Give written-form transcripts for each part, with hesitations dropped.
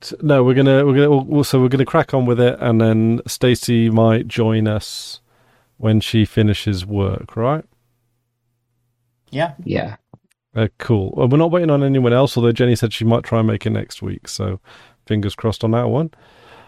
Right. No, we're gonna crack on with it, and then Stacey might join us when she finishes work. Right. Yeah. Yeah. Cool. Well, we're not waiting on anyone else, although Jenny said she might try and make it next week. So, fingers crossed on that one.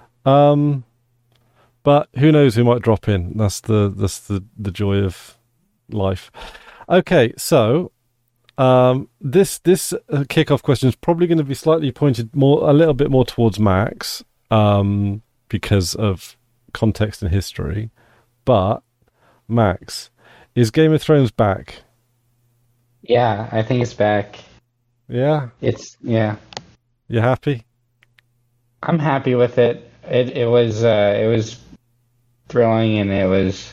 But who knows who might drop in? That's the joy of life. Okay, so this kickoff question is probably going to be slightly pointed a little bit more towards Max, because of context and history. But Max, is Game of Thrones back? Yeah, I think it's back. Yeah, Yeah. you happy? I'm happy with it. It was thrilling, and it was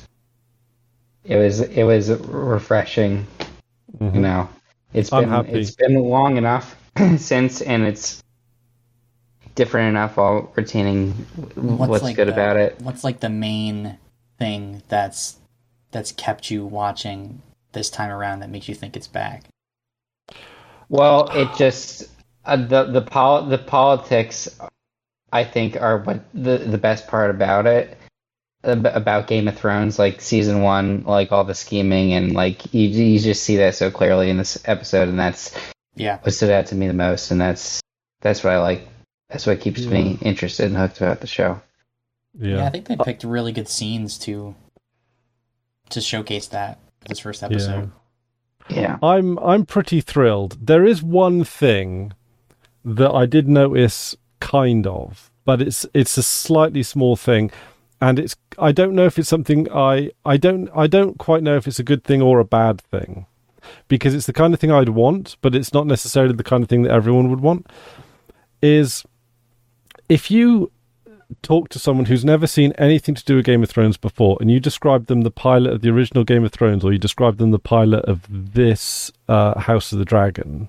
refreshing. Mm-hmm. You know, I'm happy. It's been long enough since, and it's different enough while retaining what's good about it. What's like the main thing that's kept you watching this time around that makes you think it's back? Well, it just the politics, I think, are what the best part about it, about Game of Thrones. Like season 1, like all the scheming, and like you just see that so clearly in this episode, and that's what stood out to me the most, and that's what I like. That's what keeps me interested and hooked about the show. Yeah, I think they picked really good scenes to showcase that this first episode. Yeah. I'm pretty thrilled. There is one thing that I did notice, kind of, but it's a slightly small thing, and I don't know if it's something I don't quite know if it's a good thing or a bad thing, because it's the kind of thing I'd want, but it's not necessarily the kind of thing that everyone would want. Is if you talk to someone who's never seen anything to do with Game of Thrones before, and you describe them the pilot of the original Game of Thrones, or you describe them the pilot of this House of the Dragon,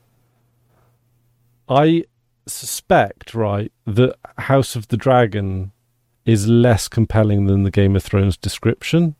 I suspect, right, that House of the Dragon is less compelling than the Game of Thrones description.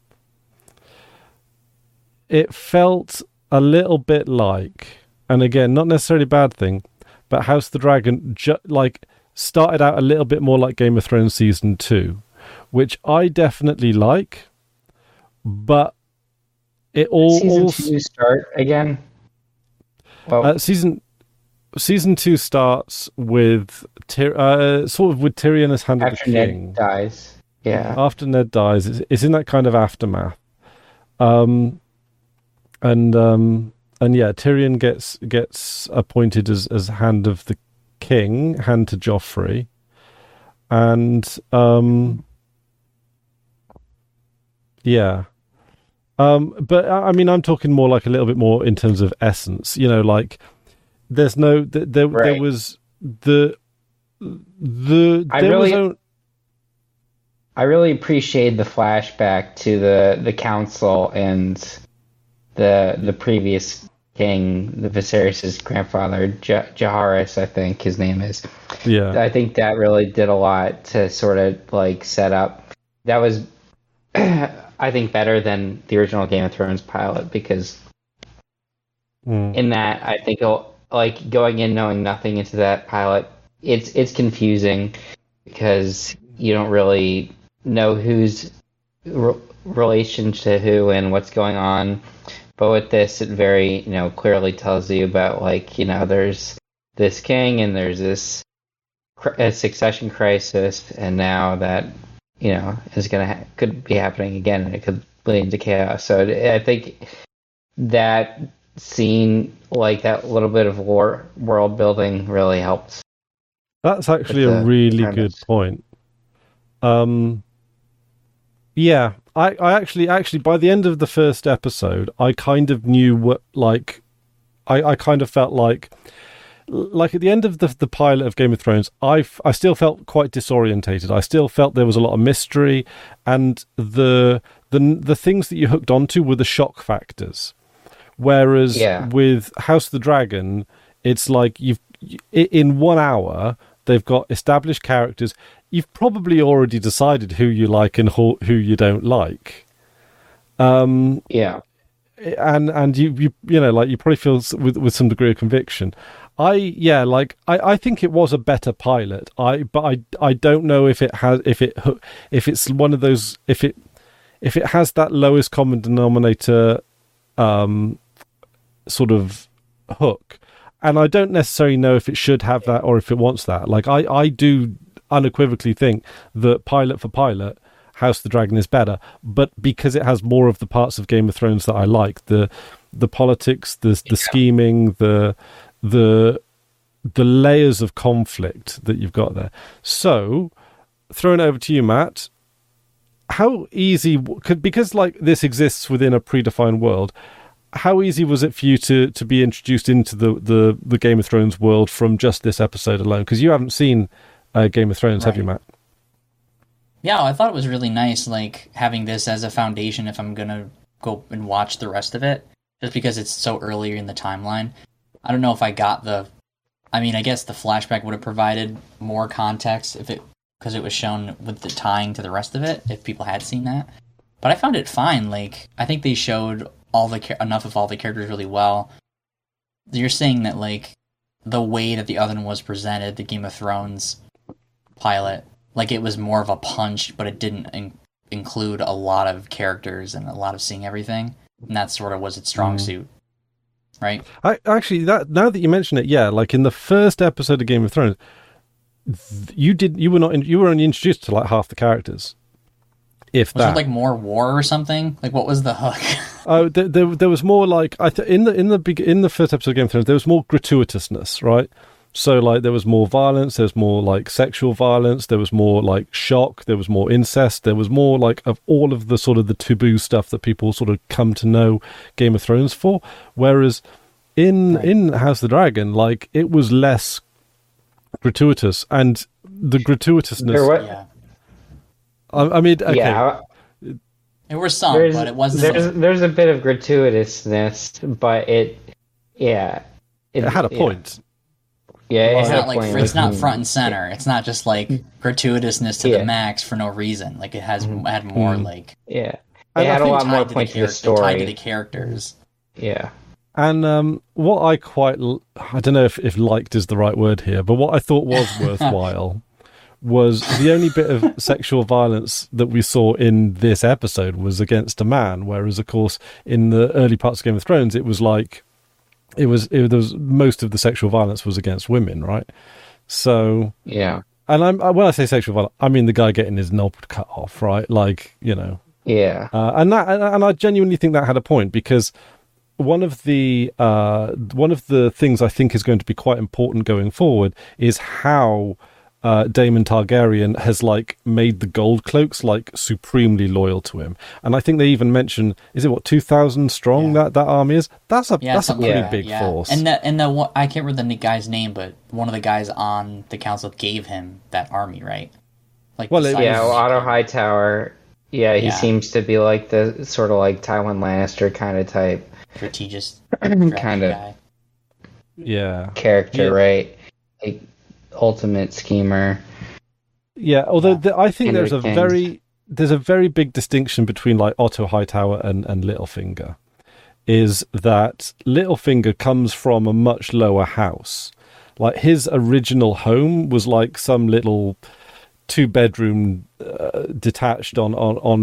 It felt a little bit like, and again, not necessarily a bad thing, but House of the Dragon started out a little bit more like Game of Thrones season 2, which I definitely like, but it all Season 2 start again. Well, season 2 starts with sort of with Tyrion as Hand of the King. Ned dies. Yeah. After Ned dies, it's in that kind of aftermath. And yeah, Tyrion gets appointed as Hand of the King, hand to Joffrey, and but I mean, I'm talking more like a little bit more in terms of essence, like there's no there was I really appreciate the flashback to the council and the previous king, the Viserys' grandfather, Jaharis, I think his name is. Yeah. I think that really did a lot to sort of like set up. That was, I think, better than the original Game of Thrones pilot, because in that, I think, like going in knowing nothing into that pilot, it's confusing because you don't really know who's relation to who and what's going on. But with this, it very, clearly tells you about, like, there's this king and there's this succession crisis, and now that, is could be happening again, and it could lead into chaos. So I think that scene, like that little bit of world building, really helped. That's actually a really good point. Yeah, I actually by the end of the first episode, I kind of knew what, like, I kind of felt like at the end of the pilot of Game of Thrones, I still felt quite disorientated. I still felt there was a lot of mystery, and the things that you hooked onto were the shock factors. Whereas with House of the Dragon, it's like in 1 hour they've got established characters. You've probably already decided who you like and who you don't like. And you probably feel with some degree of conviction. I think it was a better pilot. I don't know if it's one of those, if it has that lowest common denominator sort of hook, and I don't necessarily know if it should have that or if it wants that. Like I do unequivocally think that pilot for pilot, House of the Dragon is better, but because it has more of the parts of Game of Thrones that I like, the politics, the scheming, the layers of conflict that you've got there. So, throwing it over to you, Matt. How easy because like this exists within a predefined world? How easy was it for you to be introduced into the Game of Thrones world from just this episode alone? Because you haven't seen Game of Thrones, have you, Matt? Yeah, I thought it was really nice, like, having this as a foundation if I'm going to go and watch the rest of it, just because it's so earlier in the timeline. I don't know if I got I guess the flashback would have provided more context because it was shown with the tying to the rest of it, if people had seen that. But I found it fine. Like, I think they showed enough of all the characters really well. You're saying that, like, the way that the other one was presented, the Game of Thrones pilot, like, it was more of a punch, but it didn't include a lot of characters and a lot of seeing everything, and that sort of was its strong suit, right? Actually, now that you mention it, yeah, like in the first episode of Game of Thrones, you were only introduced to like half the characters. If was there like more war or something? Like, what was the hook? Oh, there was more like in the first episode of Game of Thrones, there was more gratuitousness, right? So, like, there was more violence, there was more, like, sexual violence, there was more, like, shock, there was more incest, there was more, like, of all of the sort of the taboo stuff that people sort of come to know Game of Thrones for. Whereas in House of the Dragon, like, it was less gratuitous, and the gratuitousness... Yeah. I mean, okay. Yeah. There were some, but it wasn't... There's a bit of gratuitousness, but it had a point. Yeah, it's not front and center. It's not just like gratuitousness to the max for no reason. Like, it had more like it had a lot more point to the story, tied to the characters. Yeah, and what I don't know if liked is the right word here, but what I thought was worthwhile was the only bit of sexual violence that we saw in this episode was against a man, whereas of course in the early parts of Game of Thrones it was like. It was most of the sexual violence was against women, right? So yeah, and when I say sexual violence, I mean the guy getting his knob cut off, right? Like, you know, yeah. And I genuinely think that had a point, because one of the things I think is going to be quite important going forward is how Daemon Targaryen has like made the Gold Cloaks like supremely loyal to him, and I think they even mention, is it 2,000 strong that army is? That's a pretty big force. And the I can't remember the guy's name, but one of the guys on the council gave him that army, right? Like, Otto Hightower. Yeah, he seems to be like the sort of like Tywin Lannister kind of type, strategist kind of guy. Character, right? Like, ultimate schemer. Yeah, although I think there's a very big distinction between like Otto Hightower and Littlefinger, is that Littlefinger comes from a much lower house. Like, his original home was like some little 2-bedroom detached on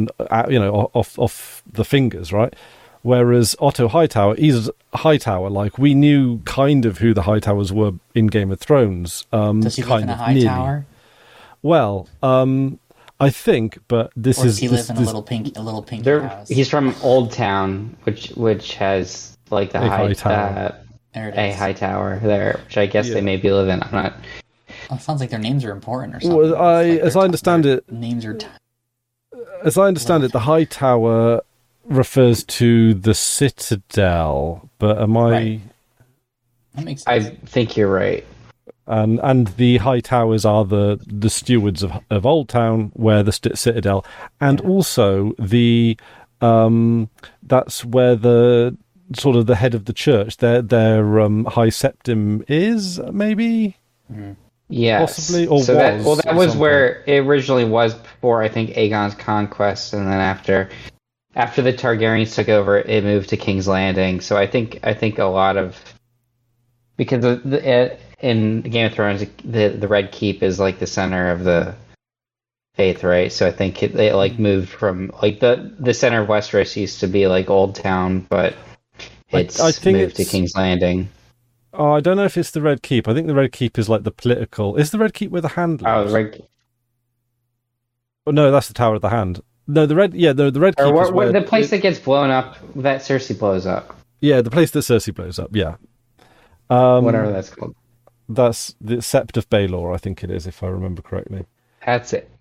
off the fingers, right? Whereas Otto Hightower is Hightower. Like, we knew kind of who the Hightowers were in Game of Thrones. Does he live in a high tower? Well, I think, but this or is. Does he live in a little pink house? He's from Old Town, which has like the high tower. A high tower there, which I guess they maybe live in. I'm not. Well, it sounds like their names are important or something. Well, as I understand it, names are. As I understand it, the high tower refers to the Citadel, but am I? Right. That makes sense. I think you're right. And the high towers are the stewards of Old Town, where the Citadel, and also the that's where the sort of the head of the church, their high septim is, maybe. Mm-hmm. Yes. Possibly, or so was. That was where it originally was before, I think, Aegon's conquest, and then after the Targaryens took over, it moved to King's Landing. So I think a lot of because in Game of Thrones, the Red Keep is like the center of the faith, right? So I think it like moved from like the center of Westeros used to be like Old Town, but it's I think moved to King's Landing. Oh, I don't know if it's the Red Keep. I think the Red Keep is like the political. Is the Red Keep where the Hand lives? Oh, the Red Keep. Oh, no, that's the Tower of the Hand. No, the Red. Yeah, the Red Keep is where the place that gets blown up that Cersei blows up. Yeah, the place that Cersei blows up. Yeah, whatever that's called. That's the Sept of Baelor, I think it is, if I remember correctly. That's it.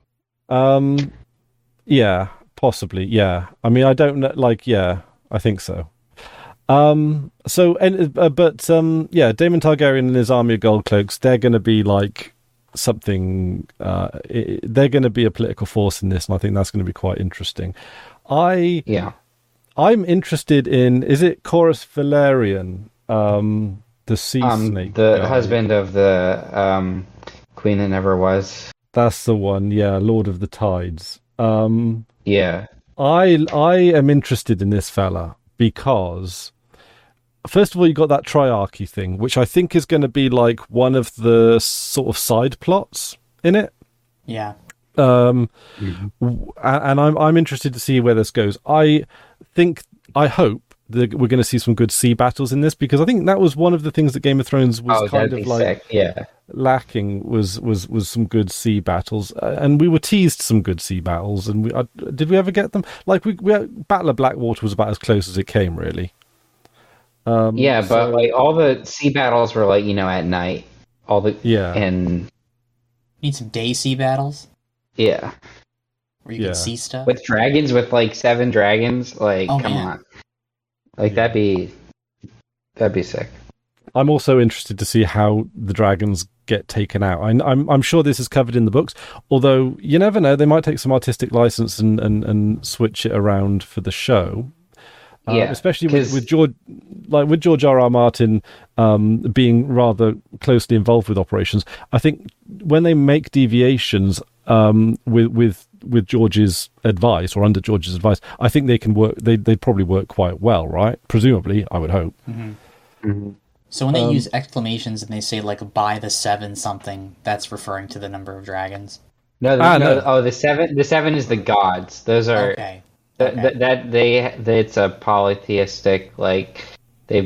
Yeah, possibly. Yeah, I mean, I don't know. Like, yeah, I think so. Yeah, Daemon Targaryen and his army of gold cloaks, they're going to be like something. They're going to be a political force in this, and I think that's going to be quite interesting. I'm interested in. Is it Corus Valerian, the sea snake, the guy? Husband of the queen that never was? That's the one. Yeah, Lord of the Tides. Yeah, I am interested in this fella because, first of all, you got that triarchy thing, which I think is going to be like one of the sort of side plots in it. Yeah. And I'm interested to see where this goes. I hope that we're going to see some good sea battles in this, because I think that was one of the things that Game of Thrones was kind of like lacking was some good sea battles, and we were teased some good sea battles, and did we ever get them? Like we Battle of Blackwater was about as close as it came, really. But like all the sea battles were like at night. And need some day sea battles. Yeah, where you can see stuff with dragons, with like 7 dragons. Like, come on, like that'd be sick. I'm also interested to see how the dragons get taken out. I'm sure this is covered in the books, although you never know, they might take some artistic license and switch it around for the show. Especially with George R.R. Martin being rather closely involved with operations. I think when they make deviations with George's advice, or under George's advice, I think they can work. They'd probably work quite well, right? Presumably, I would hope. Mm-hmm. Mm-hmm. So when they use exclamations and they say like "by the 7 something," that's referring to the number of dragons. No. Oh, the 7. The 7 is the gods. Those are okay. It's a polytheistic, like they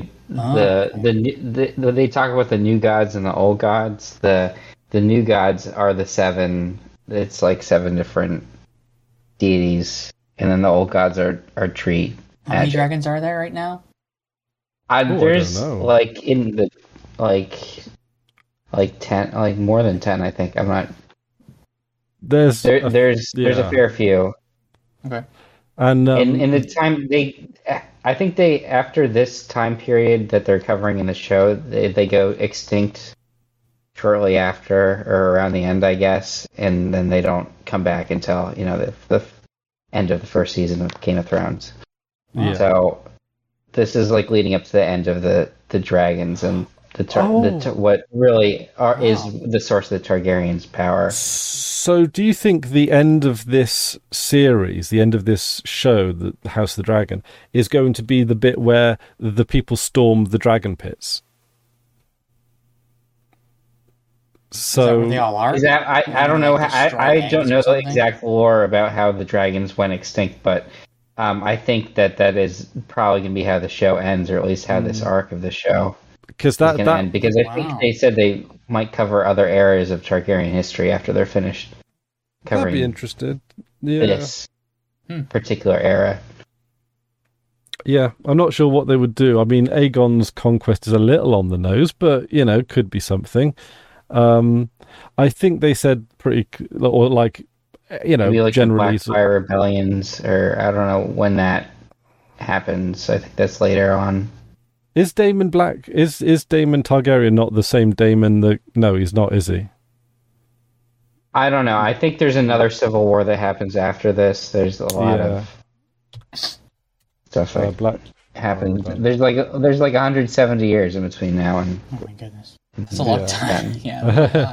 talk about the new gods and the old gods. The new gods are the 7. It's like 7 different deities, and then the old gods are tree. How many dragons are there right now? There's like in the like 10, like more than 10. I think I'm not. There's a fair few. Okay. And in the time I think after this time period that they're covering in the show, they go extinct shortly after, or around the end, I guess, and then they don't come back until the end of the first season of Game of Thrones. Yeah. So this is like leading up to the end of the dragons and what really is the source of the Targaryens' power. So do you think the end of this series, the end of this show, the House of the Dragon, is going to be the bit where the people storm the dragon pits? So is that where they all are? I don't know. I don't know the exact lore about how the dragons went extinct, but I think that is probably going to be how the show ends, or at least how this arc of the show because end. Because I think they said they might cover other areas of Targaryen history after they're finished covering. I'd be interested. This particular era. Yeah, I'm not sure what they would do. I mean, Aegon's conquest is a little on the nose, but could be something. I think they said maybe like generally the Blackfyre rebellions, or I don't know when that happens. I think that's later on. Is Daemon Targaryen not the same Daemon? No, he's not, is he? I don't know. I think there's another civil war that happens after this. There's a lot of stuff like happens. There's like 170 years in between now and. Oh my goodness, that's a long time. Yeah.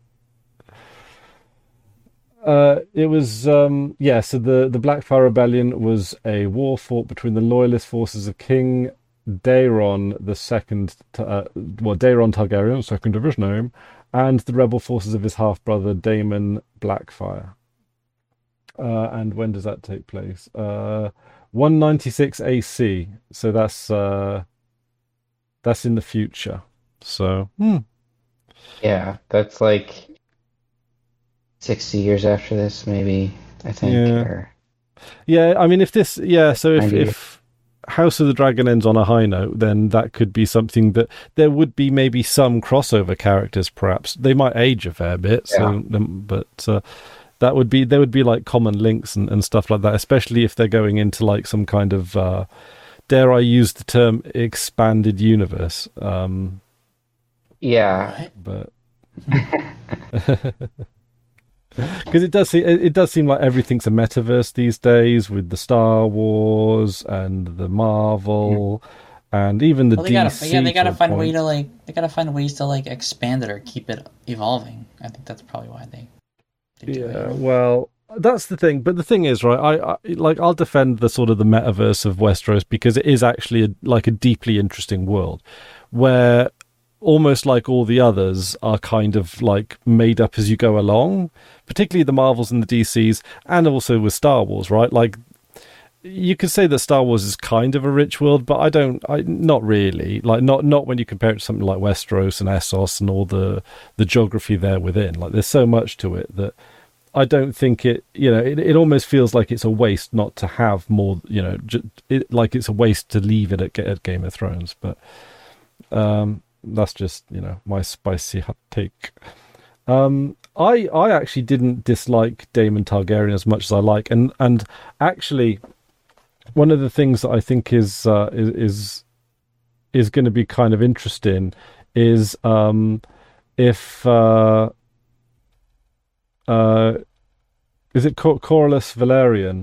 It was so the Blackfyre Rebellion was a war fought between the loyalist forces of King Daeron the second, Daeron Targaryen, second of his name, and the rebel forces of his half brother Daemon Blackfire. And when does that take place? 196 AC. So that's in the future. So Yeah, that's like 60 years after this, maybe, I think. Yeah. Or yeah, I mean, so if 90. House of the Dragon ends on a high note, then that could be something that there would be maybe some crossover characters. Perhaps they might age a fair bit, but there would be like common links and stuff like that, especially if they're going into like some kind of dare I use the term expanded universe. Yeah, But because it does seem like everything's a metaverse these days with the Star Wars and the Marvel and even the DC. They gotta find ways to like expand it or keep it evolving. I think that's probably why they do it. Well, that's the thing. But the thing is, right? I'll defend the sort of the metaverse of Westeros because it is actually a deeply interesting world where almost like all the others are kind of like made up as you go along, particularly the Marvels and the DCs, and also with Star Wars, right? Like you could say that Star Wars is kind of a rich world, but not really. Like not when you compare it to something like Westeros and Essos and all the geography there within. Like there's so much to it that I don't think it almost feels like it's a waste not to have more, like it's a waste to leave it at Game of Thrones. But that's just, my spicy hot take. I actually didn't dislike Daemon Targaryen as much as I like, and actually one of the things that I think is going to be kind of interesting is if is it Corlys Velaryon?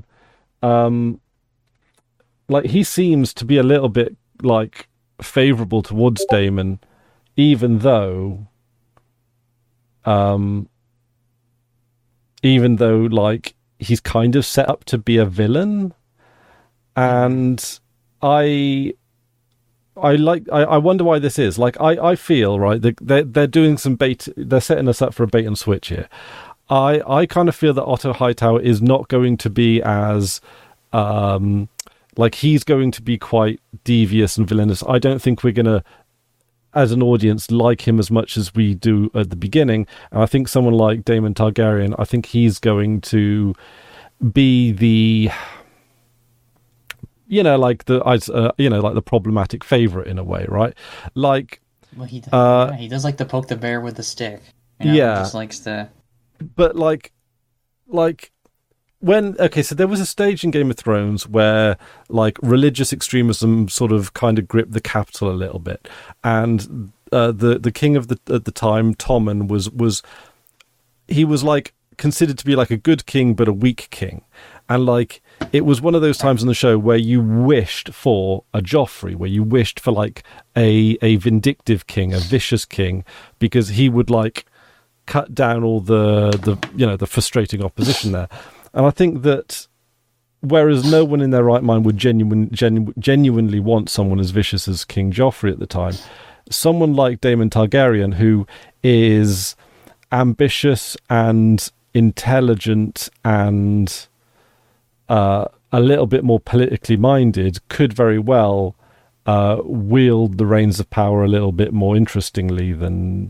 Like he seems to be a little bit like favorable towards Daemon, even though like he's kind of set up to be a villain, and I wonder why this is. Like I feel right they're doing some bait. They're setting us up for a bait and switch here. I kind of feel that Otto Hightower is not going to be as like he's going to be quite devious and villainous. I don't think we're going to, as an audience, like him as much as we do at the beginning. And I think someone like Daemon Targaryen, I think he's going to be the, like the problematic favorite in a way, right? Like, well, he does like to poke the bear with the stick. He just likes to. But like. So there was a stage in Game of Thrones where like religious extremism sort of kind of gripped the capital a little bit, and the king of at the time, Tommen, was like considered to be like a good king but a weak king, and like it was one of those times on the show where you wished for a Joffrey, where you wished for like a vindictive king, a vicious king, because he would like cut down all the frustrating opposition there. And I think that whereas no one in their right mind would genuinely want someone as vicious as King Joffrey at the time, someone like Daemon Targaryen, who is ambitious and intelligent and a little bit more politically minded, could very well wield the reins of power a little bit more interestingly than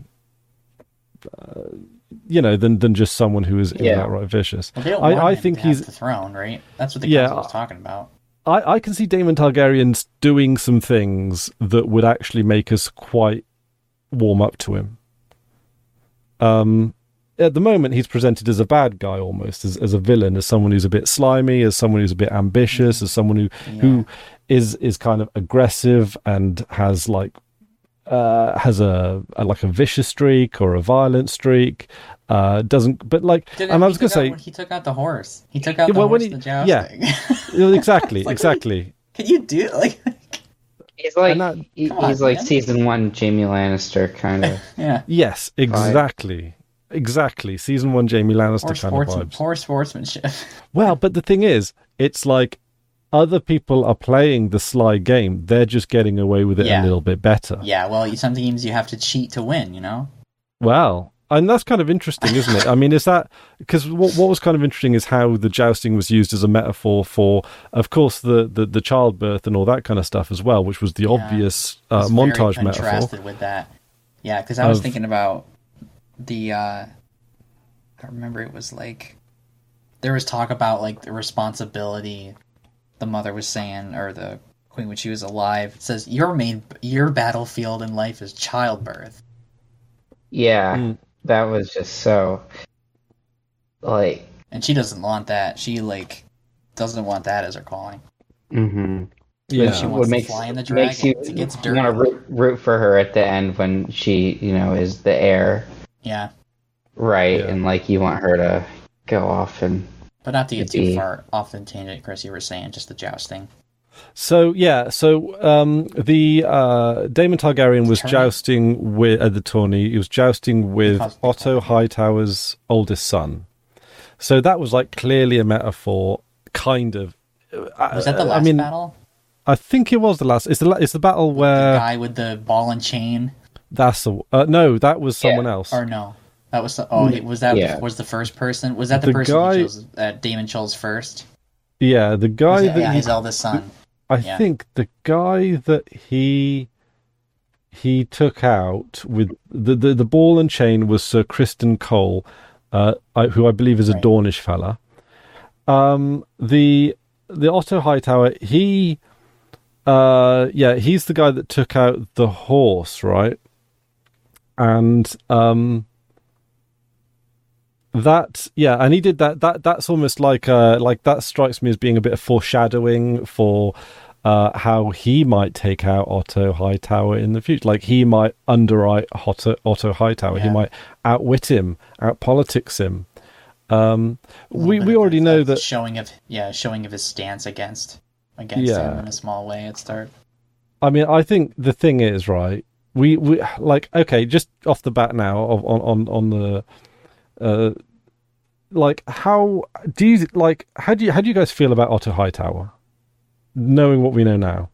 than just someone who is outright vicious. Well, they don't want him to have the throne, right? That's what the council was talking about. I can see Daemon Targaryen doing some things that would actually make us quite warm up to him. At the moment, he's presented as a bad guy almost, as a villain, as someone who's a bit slimy, as someone who's a bit ambitious, as someone who is kind of aggressive and has like has a vicious streak or a violent streak. Doesn't, but like, and I was going to say, he took out the horse. He took out the horse. The jousting. Yeah, exactly, like, exactly. Can you do like? He's like he's like season 1 Jaime Lannister kind of. Yeah. Yes, exactly. Exactly. Season 1 Jaime Lannister kind of vibes. Poor sportsmanship. Well, but the thing is, it's like other people are playing the Sly game. They're just getting away with it a little bit better. Yeah, well, sometimes you have to cheat to win, you know? Well, and that's kind of interesting, isn't it? I mean, is that... Because what was kind of interesting is how the jousting was used as a metaphor for, of course, the childbirth and all that kind of stuff as well, which was the obvious montage very contrasted metaphor. with that. Yeah, because I was thinking about the... I remember it was like... There was talk about, like, the responsibility the mother was saying, or the queen when she was alive. It says, your battlefield in life is childbirth. Yeah, that was just so, like... And she doesn't want that. She, like, doesn't want that as her calling. Mm-hmm. Yeah. She wants to fly in the dragon. It gets dirty. You want to root for her at the end when she, is the heir. Yeah. Right, and, like, you want her to go off and... But not to get too far off the tangent, Chris, you were saying, just the jousting. So the Daemon Targaryen was jousting with at the tourney. He was jousting with Otto Hightower's oldest son. So that was like clearly a metaphor, kind of. Was that the last battle? I think it was the last. It's the battle where the guy with the ball and chain. That's no, that was someone else. Or no, that was was the first person? Was that the person guy, who chose Daemon chose first? Yeah, the guy his eldest son. I think the guy that he took out with the ball and chain was Sir Criston Cole, who I believe is a Dornish fella. The Otto Hightower, he's the guy that took out the horse, right? And and he did that. That's almost like that strikes me as being a bit of foreshadowing for how he might take out Otto Hightower in the future. Like he might underwrite Otto Hightower. Yeah. He might outwit him, outpolitics him. We already know that showing of his stance against him in a small way at start. I mean, I think the thing is, right, we like, okay, just off the bat now on the like, how do you guys feel about Otto Hightower, knowing what we know now?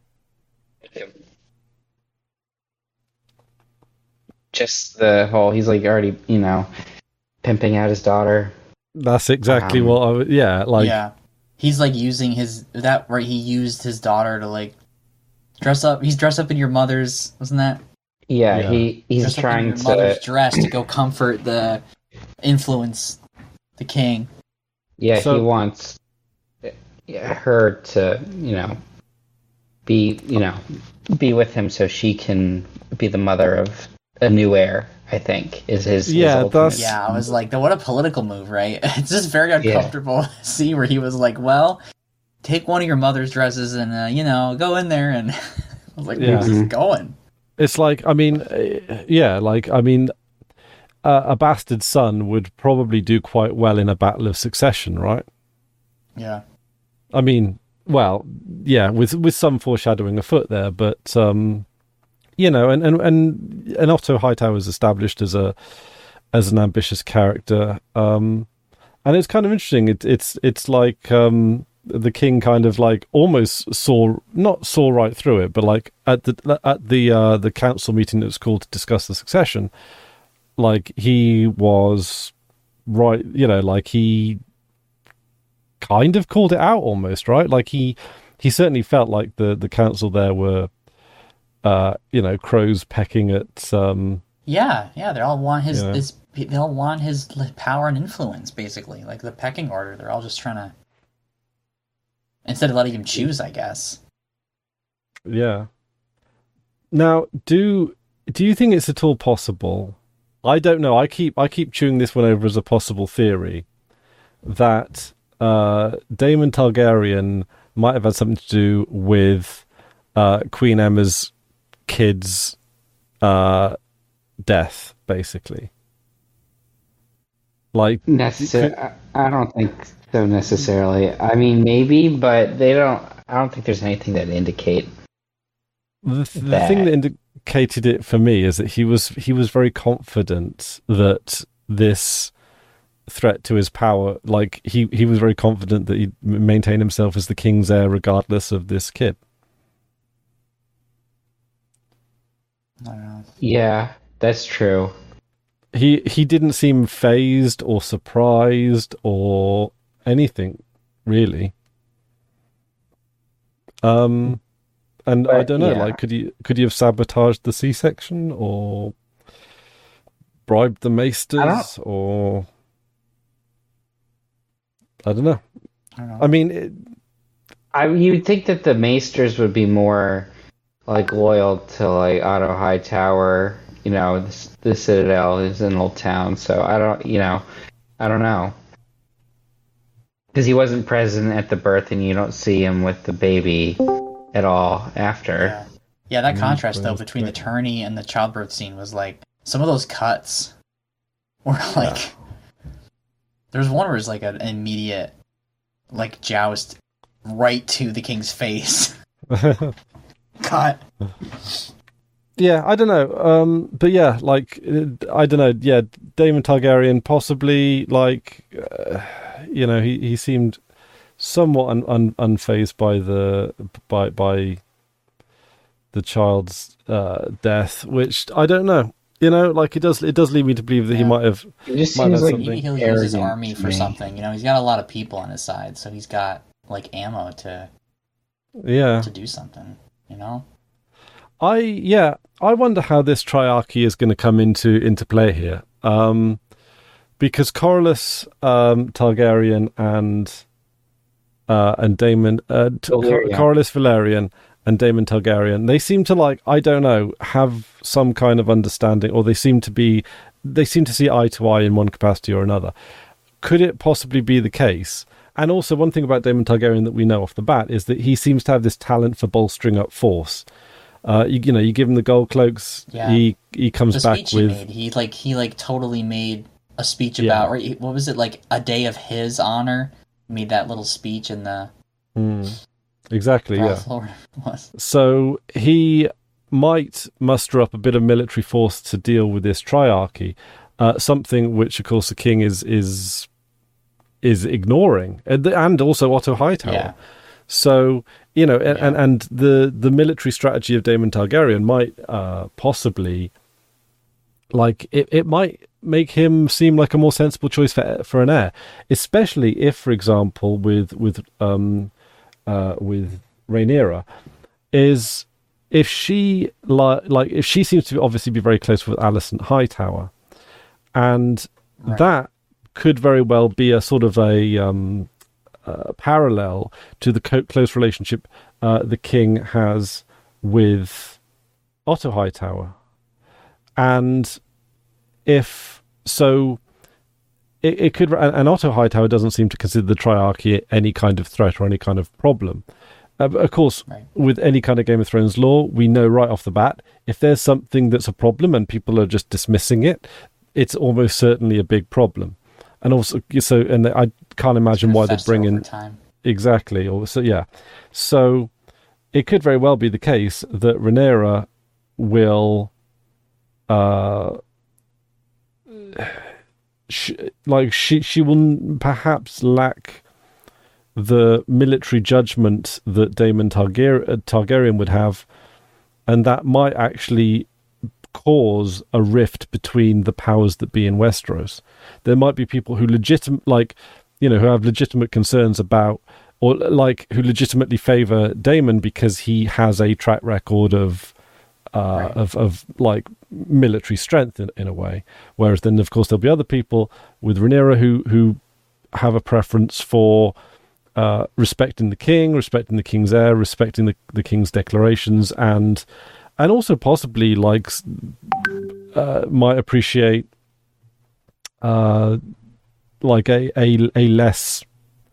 Just the whole, he's like already, pimping out his daughter. That's exactly what he's like using he used his daughter to like dress up. He's dressed up in your mother's, wasn't that? Yeah. He's trying to mother's dress to go comfort influence the king. Yeah, so, he wants her to, be with him so she can be the mother of a new heir, I think, is his ultimate. Yeah, I was like, what a political move, right? It's just very uncomfortable to see where he was like, well, take one of your mother's dresses and, go in there. And I was like, where's this going? It's like, a bastard son would probably do quite well in a battle of succession, right? Yeah. I mean, well, yeah, with some foreshadowing afoot there, but and Otto Hightower is established as an ambitious character, and it's kind of interesting. It's like the king kind of like almost saw right through it, but like at the council meeting that was called to discuss the succession, like he was right, like he kind of called it out almost, right? Like he certainly felt like the council there were crows pecking at they all want his they all want his power and influence, basically, like the pecking order. They're all just trying to, instead of letting him choose, I guess. Yeah. Now, do you think it's at all possible? I don't know. I keep chewing this one over as a possible theory that Daemon Targaryen might have had something to do with Queen Emma's kid's death, basically. Like, I don't think so necessarily. I mean, maybe, but they don't. I don't think there's anything that indicate the thing that indicated it for me is that he was very confident that this threat to his power. Like he was very confident that he'd maintain himself as the king's heir regardless of this kid. I don't know. Yeah, that's true. He didn't seem fazed or surprised or anything, really. And But, I don't know, yeah. like, could you have sabotaged the C-section or bribed the maesters or I don't know. I don't know. I mean, You'd think that the Maesters would be more like loyal to like Otto Hightower. You know, the Citadel is an old town, so I don't know. Because he wasn't present at the birth, and you don't see him with the baby at all after. Yeah, that contrast though between the tourney and the childbirth scene was like some of those cuts were like. There's one where it's like an immediate, like joust right to the king's face. Cut. yeah, I don't know. But yeah, like, I don't know. Yeah, Daemon Targaryen possibly, like, he seemed somewhat unfazed by the child's death, which I don't know. You know, like it does lead me to believe that he might have. It just might have seems like something. Maybe he'll use his arrogant army to for me. something. You know, he's got a lot of people on his side, so he's got like ammo to Yeah, do something. You know. I wonder how this triarchy is going to come into play here. Because Corlys Targaryen and Daemon Valyrian. Corlys Valerian and Daemon Targaryen, they seem to, like, I don't know, have some kind of understanding, or they seem to see eye to eye in one capacity or another. Could it possibly be the case? And also, one thing about Daemon Targaryen that we know off the bat is that he seems to have this talent for bolstering up force. You give him the gold cloaks, Yeah. he comes The back speech with he made, he totally made a speech about, right? What was it, like a day of his honor? He made that little speech in the exactly, yeah. brothel, or whatever it was. So he might muster up a bit of military force to deal with this triarchy, something which, of course, the king is ignoring, and also Otto Hightower. Yeah. So, and the military strategy of Daemon Targaryen might possibly, like, it might make him seem like a more sensible choice for an heir, especially if, for example, with Rhaenyra, is if she if she seems to obviously be very close with Alicent Hightower, and Right. that could very well be a sort of a parallel to the close relationship the king has with Otto Hightower, and if so, it could. And Otto Hightower doesn't seem to consider the triarchy any kind of threat or any kind of problem. Of course, Right. with any kind of Game of Thrones lore, we know right off the bat if there's something that's a problem and people are just dismissing it, it's almost certainly a big problem. And also, and I can't imagine why they'd bring in time. exactly. Or so, yeah. So it could very well be the case that Rhaenyra will, she will perhaps lack the military judgment that Daemon Targaryen would have, and that might actually cause a rift between the powers that be in Westeros. There might be people who who have legitimate concerns about, or like who legitimately favor Daemon because he has a track record of like military strength in a way. Whereas then, of course, there'll be other people with Rhaenyra who have a preference for respecting the king, respecting the king's heir, respecting the king's declarations, and also possibly might appreciate like a less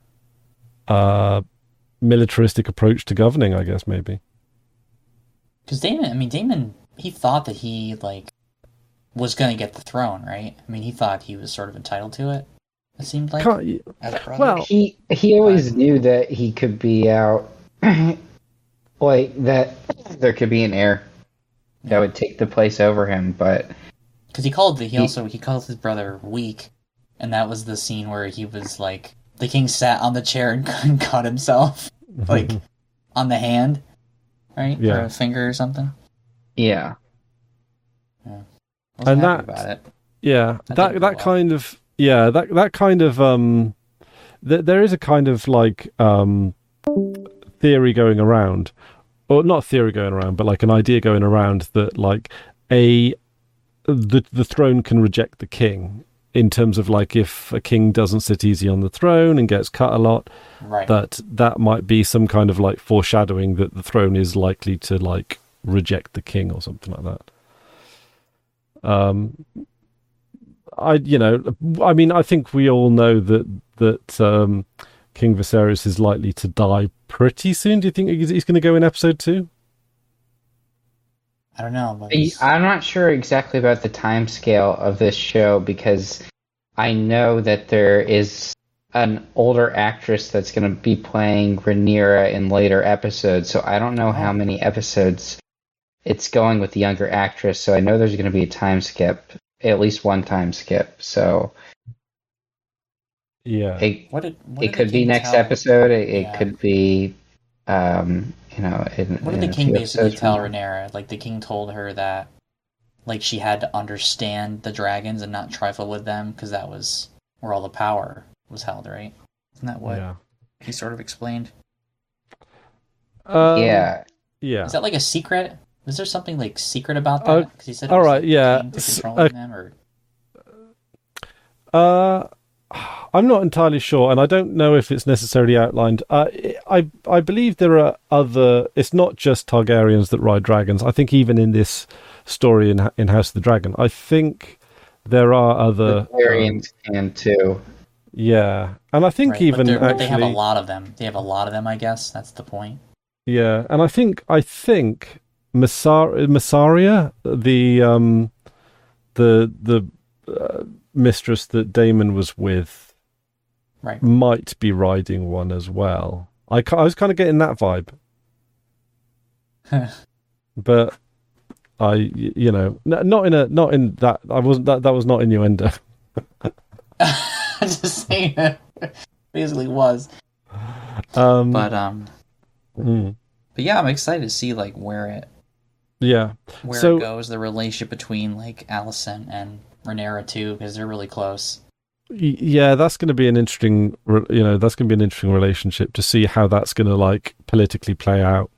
militaristic approach to governing, I guess, maybe. Because Daemon, he thought that he was going to get the throne, right? I mean, he thought he was sort of entitled to it. It seemed like as a brother. Well, He always knew that he could be out, like that there could be an heir that would take the place over him, but because he called his brother weak and that was the scene where he was like, the king sat on the chair and cut himself, like, on the hand, right? Yeah. Or a finger or something. Yeah. I wasn't And happy that- about it. Yeah, That that didn't go that kind of that kind of there is a kind of like theory going around, or not theory going around, but like an idea going around that like the throne can reject the king, in terms of like if a king doesn't sit easy on the throne and gets cut a lot, Right. that might be some kind of like foreshadowing that the throne is likely to like reject the king or something like that. I think we all know that King Viserys is likely to die pretty soon. Do you think he's going to go in episode 2? I don't know. But I'm not sure exactly about the time scale of this show, because I know that there is an older actress that's going to be playing Rhaenyra in later episodes, so I don't know how many episodes it's going with the younger actress, so I know there's going to be a time skip, at least one time skip, so Yeah. what did it the could be king next tell- episode, it Yeah. could be, in What did in the a king few basically episodes tell from now. Rhaenyra? Like, the king told her that, like, she had to understand the dragons and not trifle with them, because that was where all the power was held, right? Isn't that what Yeah. he sort of explained? Yeah. Yeah. Is that like a secret? Was there something like secret about that? Because he said it all was, right, like, yeah. the king to controlling them, or I'm not entirely sure, and I don't know if it's necessarily outlined. I believe there are other. It's not just Targaryens that ride dragons. I think even in this story in House of the Dragon, I think there are other. Targaryens can too. Yeah, and I think right, even but actually they have a lot of them. They have a lot of them, I guess. That's the point. Yeah, and I think Massaria, the mistress that Daemon was with, Right. might be riding one as well. I was kind of getting that vibe, but not in that. I wasn't that. That was not innuendo. Just saying it basically was. Mm. But yeah, I'm excited to see like where it goes, the relationship between like Alicent and Rhaenyra too, because they're really close. Yeah, that's going to be an interesting, that's going to be an interesting relationship to see how that's going to like politically play out.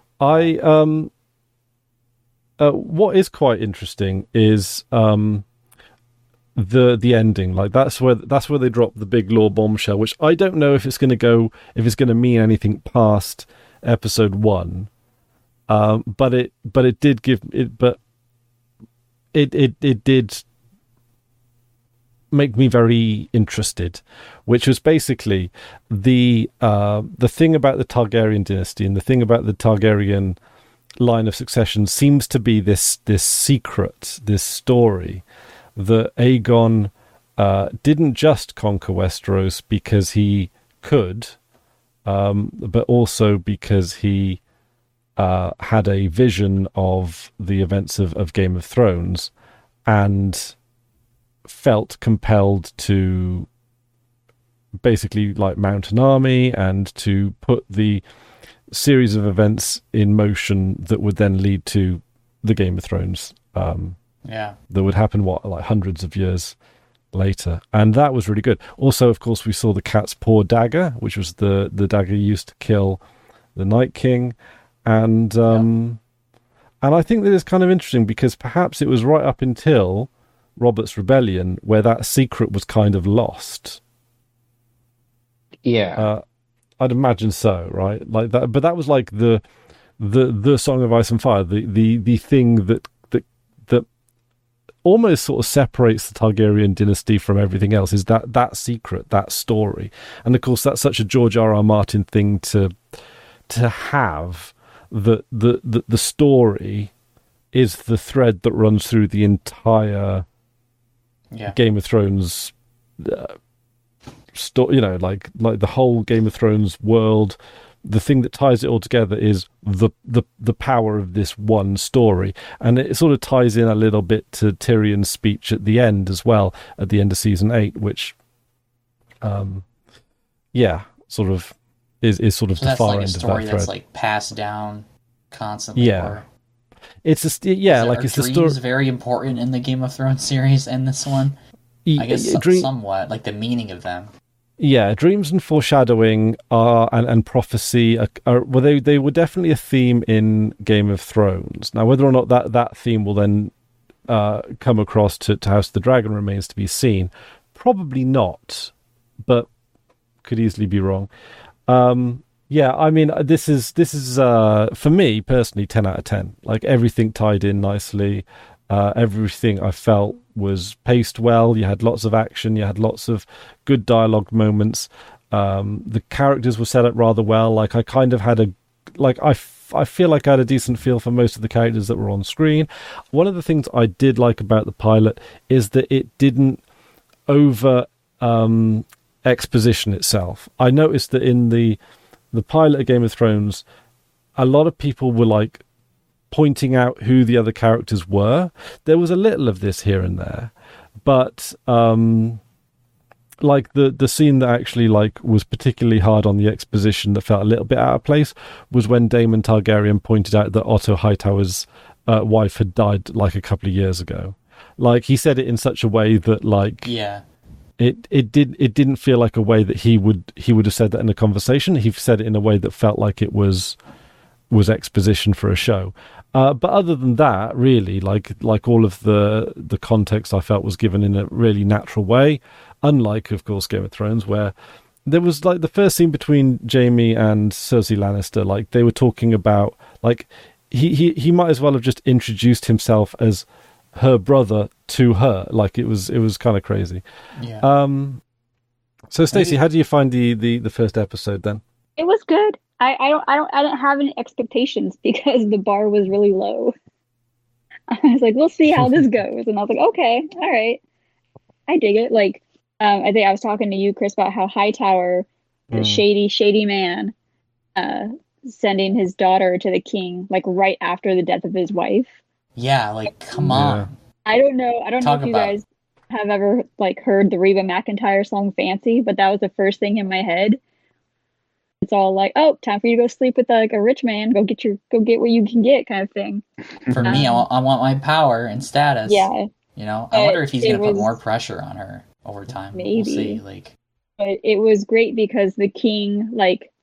What is quite interesting is the ending. Like that's where they drop the big lore bombshell, which I don't know if it's going to mean anything past episode 1. But it did give it, but it did make me very interested, which was basically the thing about the Targaryen dynasty and the thing about the Targaryen line of succession seems to be this secret, this story that Aegon didn't just conquer Westeros because he could, but also because he had a vision of the events of Game of Thrones and felt compelled to basically like mount an army and to put the series of events in motion that would then lead to the Game of Thrones that would happen hundreds of years later. And that was really good. Also, of course, we saw the cat's paw dagger, which was the dagger used to kill the Night King. And and I think that is kind of interesting because perhaps it was right up until Robert's Rebellion where that secret was kind of lost. Yeah. I'd imagine so, right? Like that, but that was like the Song of Ice and Fire, the thing that almost sort of separates the Targaryen dynasty from everything else, is that secret, that story. And of course that's such a George R.R. Martin thing to have, the story is the thread that runs through the entire Game of Thrones story, like the whole Game of Thrones world, the thing that ties it all together is the power of this one story, and it sort of ties in a little bit to Tyrion's speech at the end as well, at the end of season 8, which sort of is sort of So the that's far like a end of that story thread. that's like passed down constantly. Yeah. or- It's just like Are it's the dreams story. very important in the Game of Thrones series and this one? I guess somewhat, like the meaning of them. Yeah, dreams and foreshadowing and prophecy are well, they were definitely a theme in Game of Thrones. Now, whether or not that theme will then come across to House of the Dragon remains to be seen. Probably not, but could easily be wrong. Yeah, I mean, this is for me personally 10 out of 10. Like, everything tied in nicely. Everything I felt was paced well. You had lots of action. You had lots of good dialogue moments. The characters were set up rather well. Like, I kind of had I feel like I had a decent feel for most of the characters that were on screen. One of the things I did like about the pilot is that it didn't over exposition itself. I noticed that in the pilot of Game of Thrones, a lot of people were like pointing out who the other characters were. There was a little of this here and there, but like the scene that actually like was particularly hard on the exposition that felt a little bit out of place was when Daemon Targaryen pointed out that Otto Hightower's wife had died like a couple of years ago. Like, he said it in such a way that like it didn't feel like a way that he would have said that in a conversation. He said it in a way that felt like it was exposition for a show. But other than that, really, like all of the context I felt was given in a really natural way. Unlike, of course, Game of Thrones, where there was like the first scene between Jaime and Cersei Lannister, like they were talking about like he might as well have just introduced himself as her brother to her. Like it was kind of crazy. Yeah. So Stacey, how do you find the first episode then? It was good. I didn't have any expectations because the bar was really low. I was like, we'll see how this goes. And I was like, okay, all right. I dig it. Like, I think I was talking to you, Chris, about how Hightower, the shady man, sending his daughter to the king, like right after the death of his wife. Yeah, like, come on. I don't know if you guys have ever like heard the Reba McEntire song Fancy, but that was the first thing in my head. It's all like, oh, time for you to go sleep with like a rich man. Go get what you can get, kind of thing. For me, I want my power and status. Yeah. You know, I wonder if he's going to put more pressure on her over time. Maybe. We'll see. Like, but it was great because the king, like,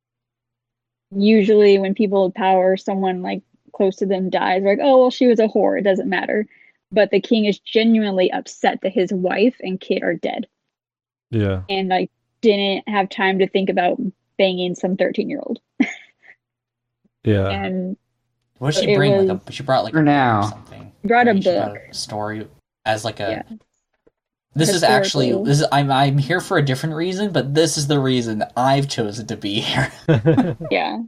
usually when people have power, someone like close to them dies. Like, oh well, she was a whore. It doesn't matter. But the king is genuinely upset that his wife and kid are dead. Yeah. And like didn't have time to think about banging some 13-year-old. Yeah. And what did she bring? She brought like for now something. Brought a She book. a story as like a. Yeah. This is actually I'm here for a different reason, but this is the reason I've chosen to be here. Yeah.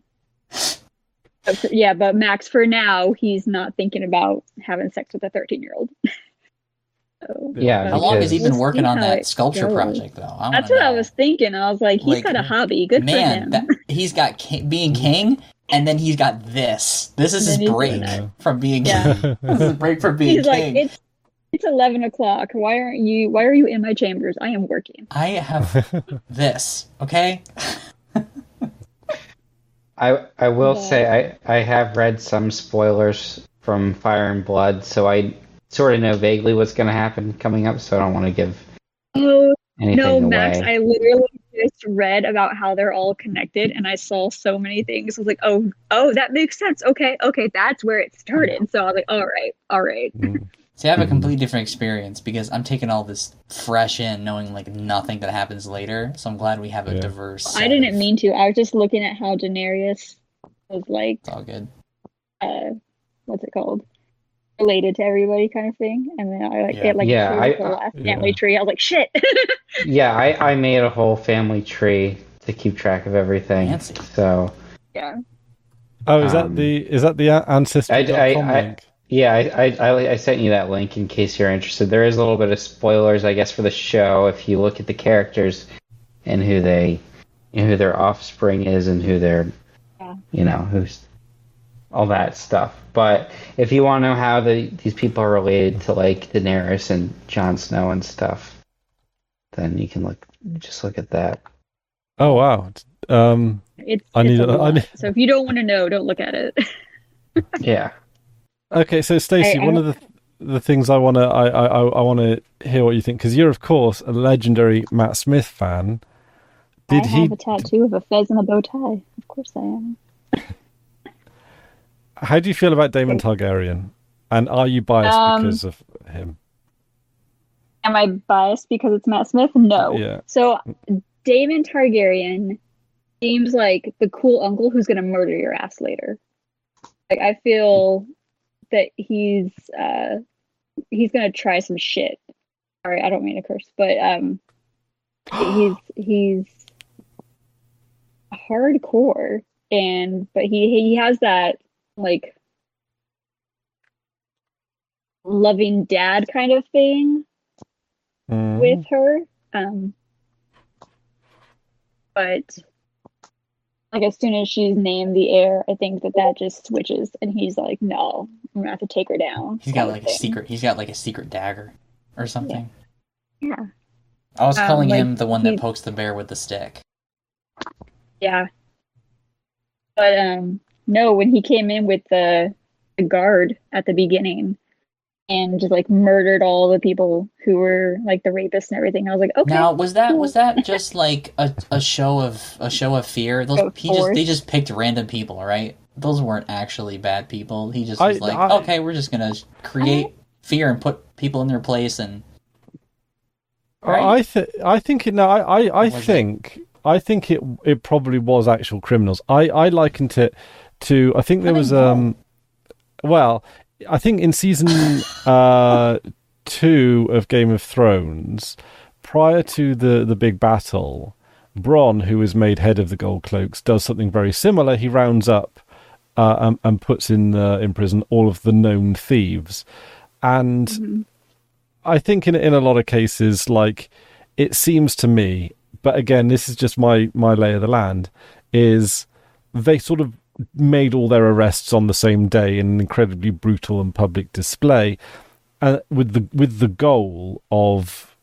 But Max, for now, he's not thinking about having sex with a 13-year-old. So, Yeah. How long has he been we'll working see on how that it sculpture goes. project, though? That's what I was thinking. I was like, he's got a hobby. Good for him. He's got being king, and then he's got this. This is his break from being king. This is a break from being he's king. Like, it's 11 o'clock. Why are you in my chambers? I am working. I have this, okay? I will say I have read some spoilers from Fire and Blood, so I sort of know vaguely what's going to happen coming up, so I don't want to give anything away. Max, I literally just read about how they're all connected, and I saw so many things. I was like, oh, that makes sense. Okay, that's where it started. So I was like, all right. See, I have a completely different experience because I'm taking all this fresh in, knowing like nothing that happens later. So I'm glad we have a diverse. I didn't mean to. I was just looking at how Daenerys was like. It's all good. What's it called? Related to everybody, kind of thing. And then I the last family tree. I was like, shit. Yeah, I made a whole family tree to keep track of everything. Fancy. So. Yeah. Oh, is that the Ancestry.com link? Yeah, I sent you that link in case you're interested. There is a little bit of spoilers, I guess, for the show if you look at the characters and who they who their offspring is and who their, Yeah. who's all that stuff. But if you want to know how these people are related to like Daenerys and Jon Snow and stuff, then you can just look at that. Oh wow. It's I need. a I lot. need. So if you don't want to know, don't look at it. Yeah. Okay, so Stacey, one of the things I want to hear what you think, because you're of course a legendary Matt Smith fan. I have a tattoo of a fez and a bow tie. Of course I am. How do you feel about Daemon Targaryen? And are you biased because of him? Am I biased because it's Matt Smith? No. Yeah. So Daemon Targaryen seems like the cool uncle who's going to murder your ass later. Like, I feel that he's going to try some shit. Sorry, I don't mean to curse, but he's hardcore, but he has that like loving dad kind of thing with her. But like as soon as she's named the heir, I think that just switches, and he's like, "No, I'm gonna have to take her down." He's got like a secret. He's got like a secret dagger or something. Yeah. I was calling him the one that pokes the bear with the stick. Yeah. But no, when he came in with the guard at the beginning and just like murdered all the people who were like the rapists and everything, I was like, okay. Now was that just like a show of fear? They just picked random people, right? Those weren't actually bad people. He just was okay, we're just gonna create fear and put people in their place and. Right? I think it probably was actual criminals. I likened it to, I think there was I think in season 2 of Game of Thrones, prior to the big battle, Bronn, who is made head of the Gold Cloaks, does something very similar. He rounds up and puts in prison all of the known thieves, and I think in a lot of cases, like, it seems to me, but again, this is just my lay of the land, is they sort of made all their arrests on the same day in an incredibly brutal and public display, with the goal of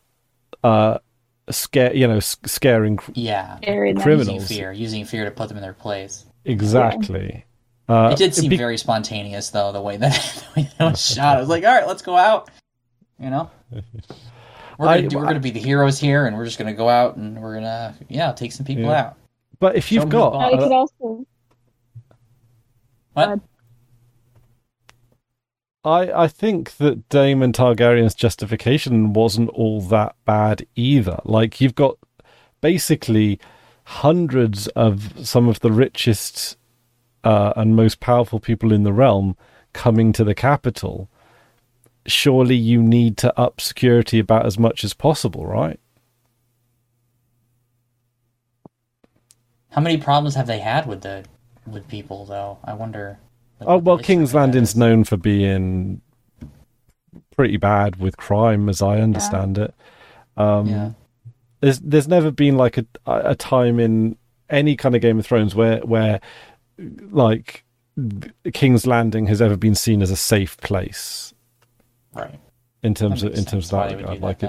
scaring criminals, using fear to put them in their place. Exactly. It did seem very spontaneous, though, the way that it was shot. I was like, all right, let's go out. We're gonna be the heroes here, and we're just gonna go out and we're gonna take some people out. But if you've got, I could also. What? I think that Daemon Targaryen's justification wasn't all that bad either. Like, you've got basically hundreds of some of the richest and most powerful people in the realm coming to the capital. Surely you need to up security about as much as possible, right? How many problems have they had with people, though? I wonder. King's Landing's known for being pretty bad with crime, as I understand it. There's never been like a time in any kind of Game of Thrones where like King's Landing has ever been seen as a safe place. Right. In terms of that regard, like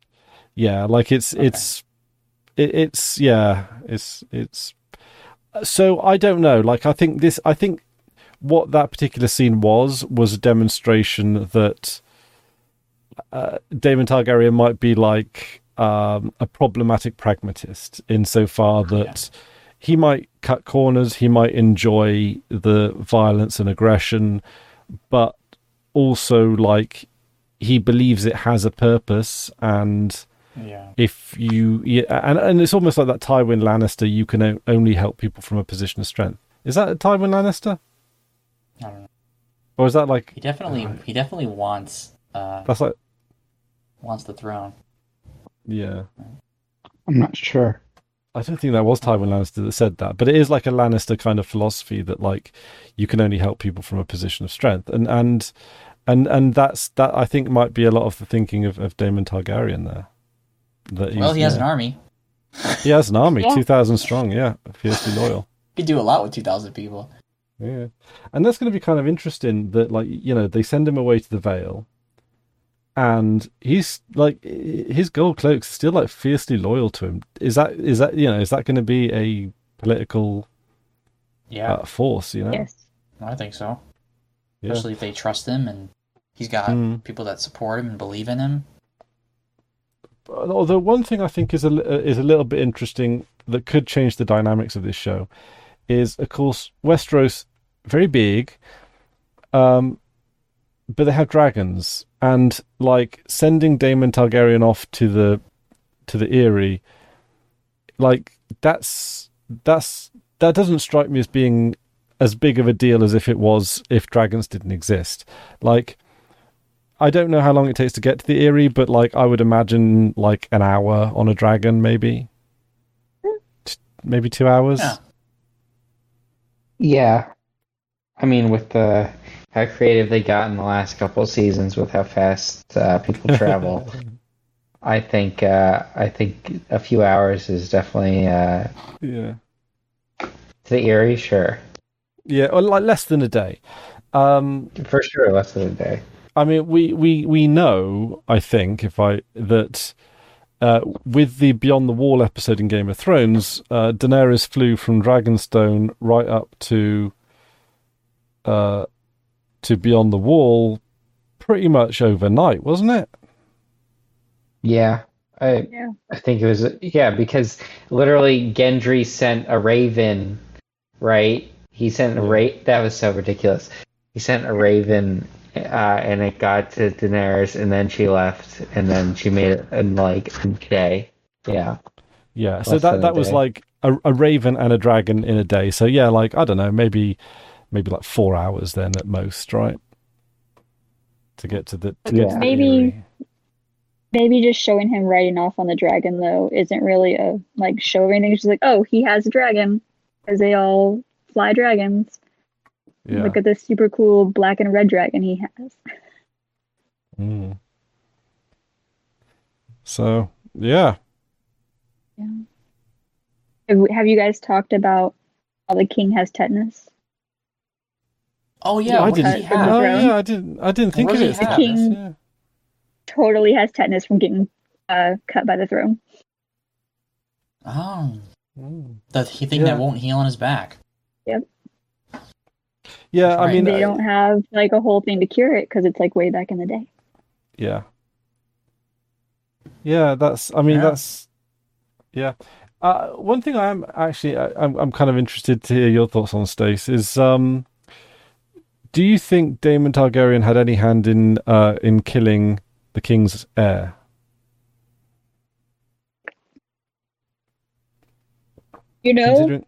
it's so I don't know. Like, I think what that particular scene was a demonstration that Daemon Targaryen might be like a problematic pragmatist insofar that he might cut corners, he might enjoy the violence and aggression, but also like he believes it has a purpose, and if you and it's almost like that Tywin Lannister, you can only help people from a position of strength. Is that Tywin Lannister? I don't know. Or is that like he definitely wants that's like wants the throne. Yeah. I'm not sure. I don't think that was Tywin Lannister that said that, but it is like a Lannister kind of philosophy that like you can only help people from a position of strength, and that I think might be a lot of the thinking of Daemon Targaryen there. He has an army. He has an army, Yeah. 2,000 strong. Yeah, fiercely loyal. You could do a lot with 2,000 people. Yeah, and that's going to be kind of interesting. That they send him away to the Vale, and he's like his gold cloak's still like fiercely loyal to him. Is that is that going to be a political force? Yes. I think so. Yeah. Especially if they trust him and he's got people that support him and believe in him. Although one thing I think is a little bit interesting that could change the dynamics of this show is, of course, Westeros, very big, but they have dragons, and like sending Daemon Targaryen off to the Eyrie, like that doesn't strike me as being as big of a deal as if dragons didn't exist. Like, I don't know how long it takes to get to the Eyrie, but like I would imagine like an hour on a dragon, maybe 2 hours. Yeah. Yeah. I mean, with how creative they got in the last couple of seasons with how fast people travel, I think a few hours is definitely Yeah. to the Eyrie, sure. Yeah, or like less than a day. For sure, less than a day. I mean, we know, I think, that with the Beyond the Wall episode in Game of Thrones, Daenerys flew from Dragonstone right up to Beyond the Wall pretty much overnight, wasn't it? Yeah. I think it was, because literally Gendry sent a raven, right? He sent a raven. That was so ridiculous. He sent a raven, and it got to Daenerys, and then she left, and then she made it in like a day. Yeah. Yeah. So that was like a raven and a dragon in a day. So yeah, like I don't know, maybe like 4 hours then at most, right? To get to the maybe just showing him riding off on the dragon though isn't really a like show or anything. It's just like, oh, he has a dragon, because they all fly dragons. Yeah. Look at this super cool black and red dragon he has. Mm. So yeah. Have you guys talked about how the king has tetanus? Oh yeah, I what does didn't. he have? Oh yeah, I didn't think What of does it. he have? The king totally has tetanus from getting cut by the throne. Oh, Mm. the thing that won't heal on his back. Yep. Yeah, That's I right. mean, They don't have like a whole thing to cure it because it's like way back in the day. yeah. Yeah, that's. I mean, Yeah. that's. Yeah. One thing I'm kind of interested to hear your thoughts on, Stace, is do you think Daemon Targaryen had any hand in killing the king's heir? You know,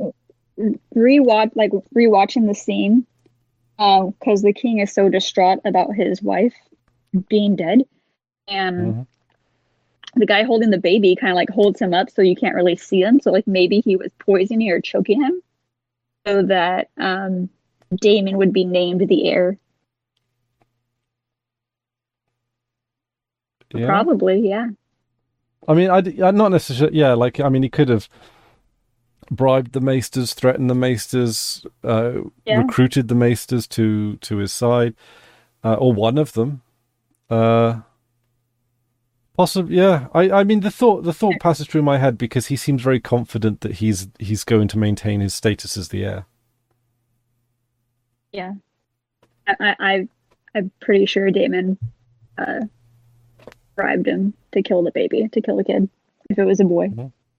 rewatching the scene, because the king is so distraught about his wife being dead, and the guy holding the baby kind of like holds him up so you can't really see him. So like maybe he was poisoning or choking him, so that Daemon would be named the heir. Yeah. Probably, yeah. I mean, I'm not necessarily. Yeah, like I mean, he could have bribed the Maesters, threatened the Maesters, recruited the Maesters to his side, or one of them. Possibly, yeah. I mean, the thought passes through my head because he seems very confident that he's going to maintain his status as the heir. Yeah, I'm pretty sure Daemon bribed him to kill the baby, to kill the kid, if it was a boy.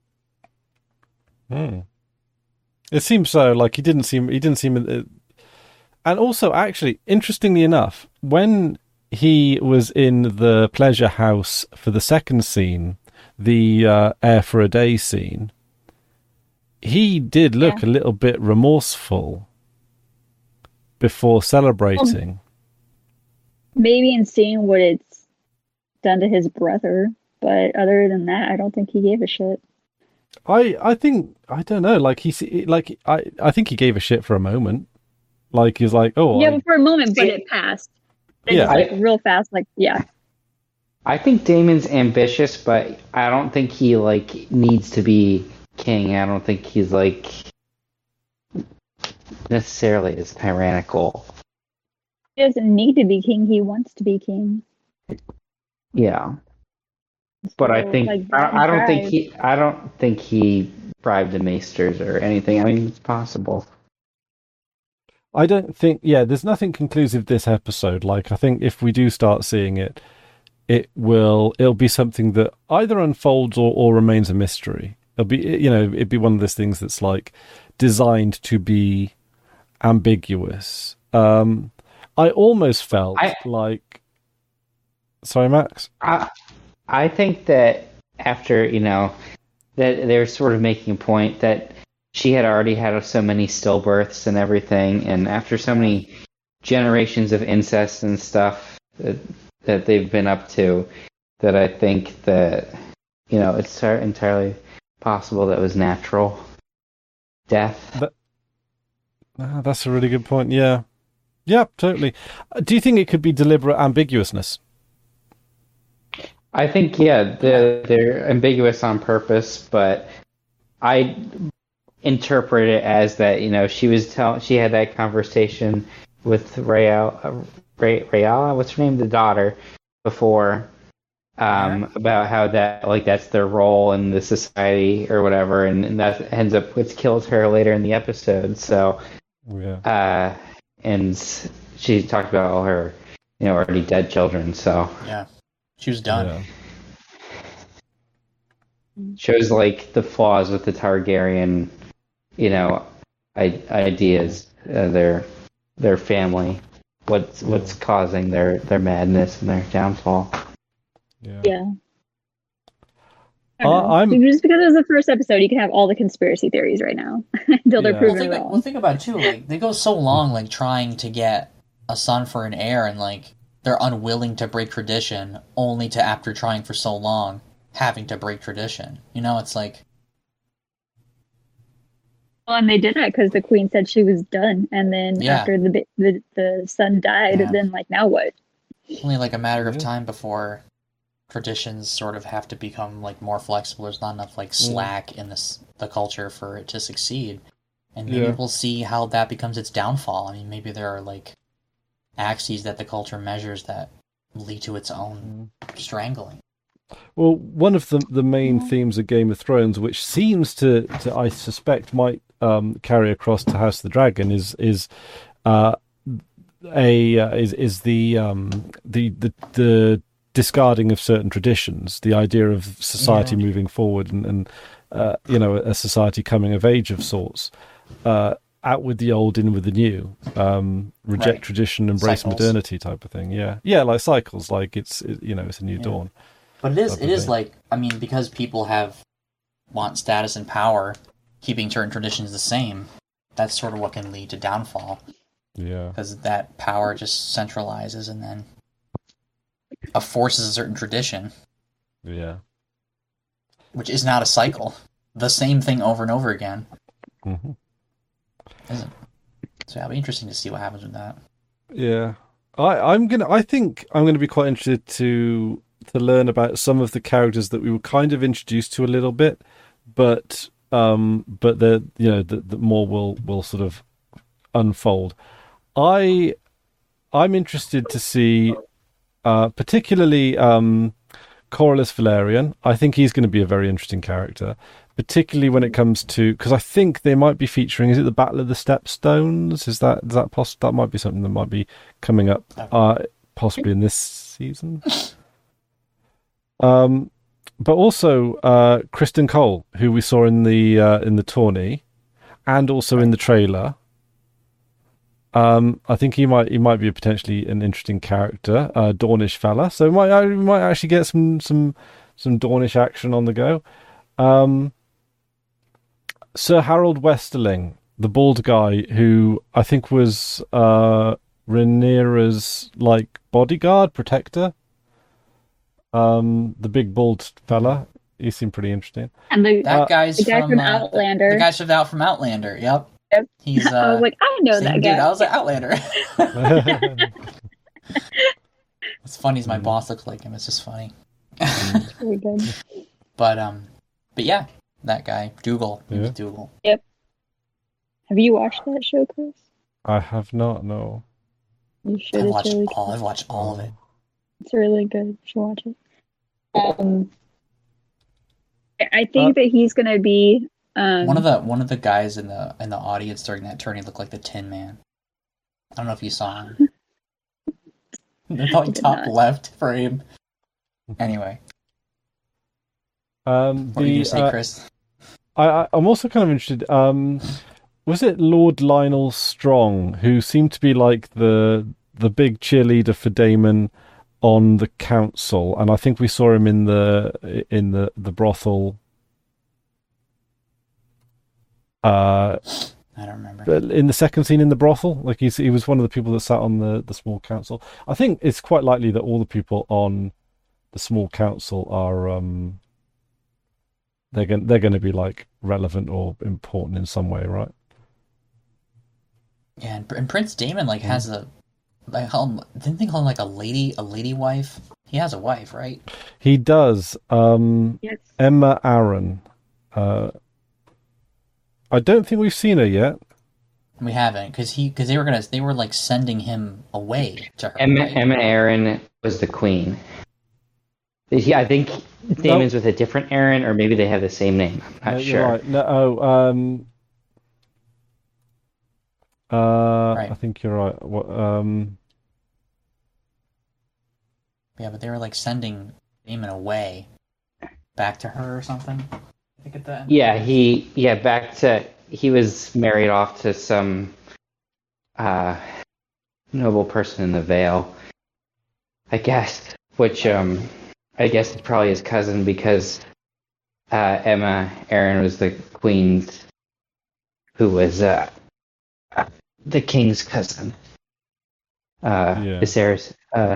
It seems so. Like he didn't seem. And also, actually, interestingly enough, when he was in the pleasure house for the second scene, the Heir for a Day scene, he did look a little bit remorseful before celebrating. Maybe in seeing what it's done to his brother, but other than that, I don't think he gave a shit. I think I don't know. Like I think he gave a shit for a moment. Like he's like, oh yeah, but for a moment, but it passed. Then Yeah. just, like real fast, like yeah. I think Daemon's ambitious, but I don't think he needs to be king. I don't think he's necessarily as tyrannical. He doesn't need to be king. He wants to be king. Yeah, but I think I don't think he bribed the maesters or anything. I mean, it's possible. I don't think. Yeah, there's nothing conclusive this episode. I think if we do start seeing it, it'll be something that either unfolds or remains a mystery. It'd be one of those things that's designed to be ambiguous. I almost felt sorry, Max. I think that after that they're sort of making a point that she had already had so many stillbirths and everything, and after so many generations of incest and stuff that they've been up to, that I think that it's entirely possible that it was natural death. That's a really good point. Yeah, totally. Do you think it could be deliberate ambiguousness? I think they're ambiguous on purpose, but I interpret it as that she had that conversation with Rayala, what's her name, the daughter, before about how that that's their role in the society or whatever, and that ends up which kills her later in the episode. So and she talked about all her already dead children. So yeah, she was done. Yeah. Shows the flaws with the Targaryen, ideas, their family, what's causing their madness and their downfall. Yeah. Just because it was the first episode, you can have all the conspiracy theories right now until they're proven wrong. Well, think about it too. They go so long, trying to get a son for an heir, and they're unwilling to break tradition, only to after trying for so long, having to break tradition. It's Well, and they did that because the queen said she was done, and then after the son died, then now what? Only a matter of time before traditions sort of have to become more flexible. There's not enough slack in the culture for it to succeed, and maybe we'll see how that becomes its downfall. I mean, maybe there are axes that the culture measures that lead to its own strangling. Well, one of the main themes of Game of Thrones, which seems to I suspect might carry across to House of the Dragon, is the discarding of certain traditions, the idea of society moving forward and a society coming of age of sorts, out with the old, in with the new, reject tradition, embrace modernity type of thing. Yeah, like cycles, it's a new dawn. But it is because people want status and power, keeping certain traditions the same, that's sort of what can lead to downfall. Yeah. Because that power just centralizes and then forces a certain tradition. Yeah. Which is not a cycle. The same thing over and over again. Mm-hmm. Isn't it? So it'll be interesting to see what happens with that. Yeah. I think I'm gonna be quite interested to learn about some of the characters that we were kind of introduced to a little bit, but the more will sort of unfold. I'm interested to see particularly Corlys Velaryon. I think he's going to be a very interesting character, particularly when it comes to, because I think they might be featuring, is it the Battle of the Stepstones? Is that possible? That might be something that might be coming up possibly in this season. But also Kristen Cole, who we saw in the tourney, and also in the trailer. I think he might be potentially an interesting character, Dornish fella. So we might actually get some Dornish action on the go. Sir Harold Westerling, the bald guy who I think was Rhaenyra's bodyguard, protector. The big bald fella. He seemed pretty interesting. And the guy from Outlander. The guy's from Outlander. Yep. He's I was I know that guy. Dude, I was Outlander. It's funny as my boss looks like him. It's just funny. Very good. But yeah, that guy Dougal. He was Yeah. Dougal. Have you watched that show, Chris? I have not. No. You should. It's really good. I've watched all of it. It's really good. You should watch it. I think that he's gonna be One of the guys in the audience during that tourney looked like the Tin Man. I don't know if you saw him. The top left frame. Anyway, what were you gonna say, Chris? I'm also kind of interested. Was it Lord Lionel Strong who seemed to be like the big cheerleader for Damon on the council? And I think we saw him in the brothel. I don't remember. In the second scene in the brothel, like he was one of the people that sat on the small council. I think it's quite likely that all the people on the small council are they're going to be like relevant or important in some way, right? Yeah, and Prince Damon has a didn't they call him like a lady wife? He has a wife, right? He does. Yes. Emma Aaron. I don't think we've seen her yet. We haven't because they were like sending him away to her. Emma Aaron was the queen. I think Damon's with a different Aaron, or maybe they have the same name. I'm not sure. Right. No, Right. I think you're right. What? Yeah, but they were like sending Damon away back to her or something. I think at the end. Yeah, back to he was married off to some noble person in the Vale, I guess. Which I guess it's probably his cousin because Emma Aaron was the queen's, who was the king's cousin. Viserys.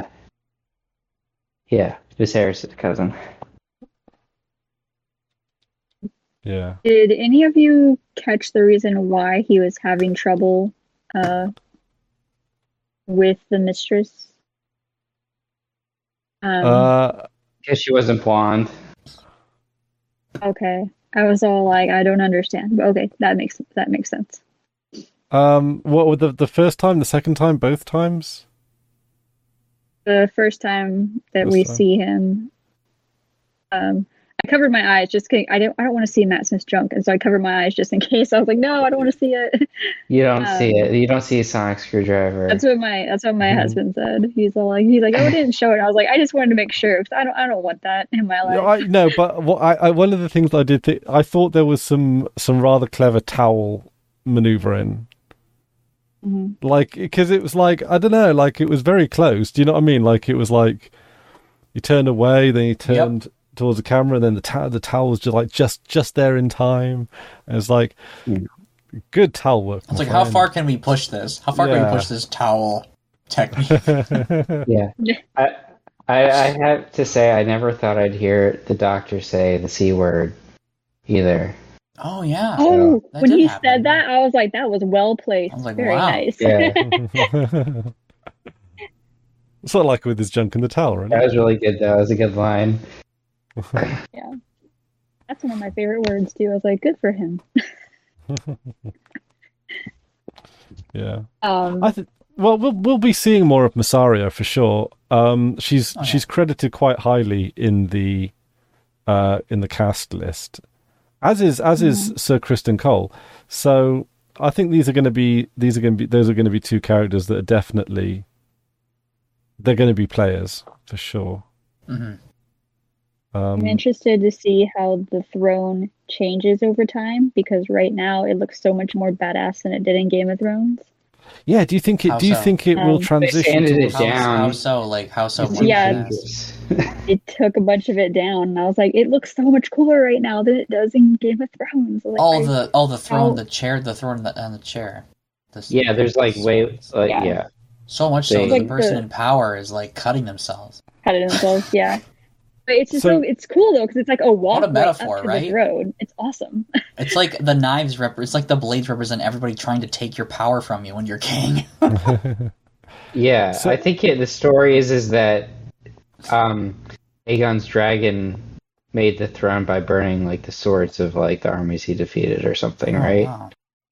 Viserys' cousin. Yeah. Did any of you catch the reason why he was having trouble with the mistress? Because she wasn't blonde. Okay. I was all like, I don't understand. But okay, that makes sense. What with the first time, the second time, both times? The first time that we see him, I covered my eyes just kidding. I don't want to see Matt Smith's junk, and so I covered my eyes just in case. I was like, no, I don't want to see it. You don't see it. You don't see a sonic screwdriver. That's what my husband said. He's like, oh, it didn't show it. I was like, I just wanted to make sure because I don't want that in my life. No, but one of the things I did I thought there was some rather clever towel maneuvering. Mm-hmm. Like, because it was like, I don't know, like it was very close. Do you know what I mean? Like it was like you turned away, then you turned towards the camera, and then the towel was just there in time. And it was like good towel work. It's like, how far can we push this? How far can we push this towel technique? Yeah. I have to say, I never thought I'd hear the doctor say the C word either. Oh, yeah. Oh, that when did he happen. said that, I was like, that was well placed. I was like, very wow. nice. Yeah. Sort of like with his junk in the towel, right? That was really good, though. That was a good line. Yeah. That's one of my favorite words, too. I was like, good for him. Yeah. Well, we'll be seeing more of Massaria for sure. She's credited quite highly in the cast list, as is Sir Kristen Cole. So I think those are going to be two characters that are definitely they're going to be players for sure. Mm-hmm. I'm interested to see how the throne changes over time because right now it looks so much more badass than it did in Game of Thrones. Yeah, do you think it will transition it to down? How so? Yeah. It took a bunch of it down, and I was like, it looks so much cooler right now than it does in Game of Thrones. Like, the throne, the throne on the chair. There's like way so much so that the person in power is like cutting themselves. Yeah. But it's just it's cool though because it's like a walk what a metaphor, up to right? the road. It's awesome. It's like the knives it's like the blades represent everybody trying to take your power from you when you're king. Yeah, I think the story is that Aegon's dragon made the throne by burning like the swords of like the armies he defeated or something, right? Wow.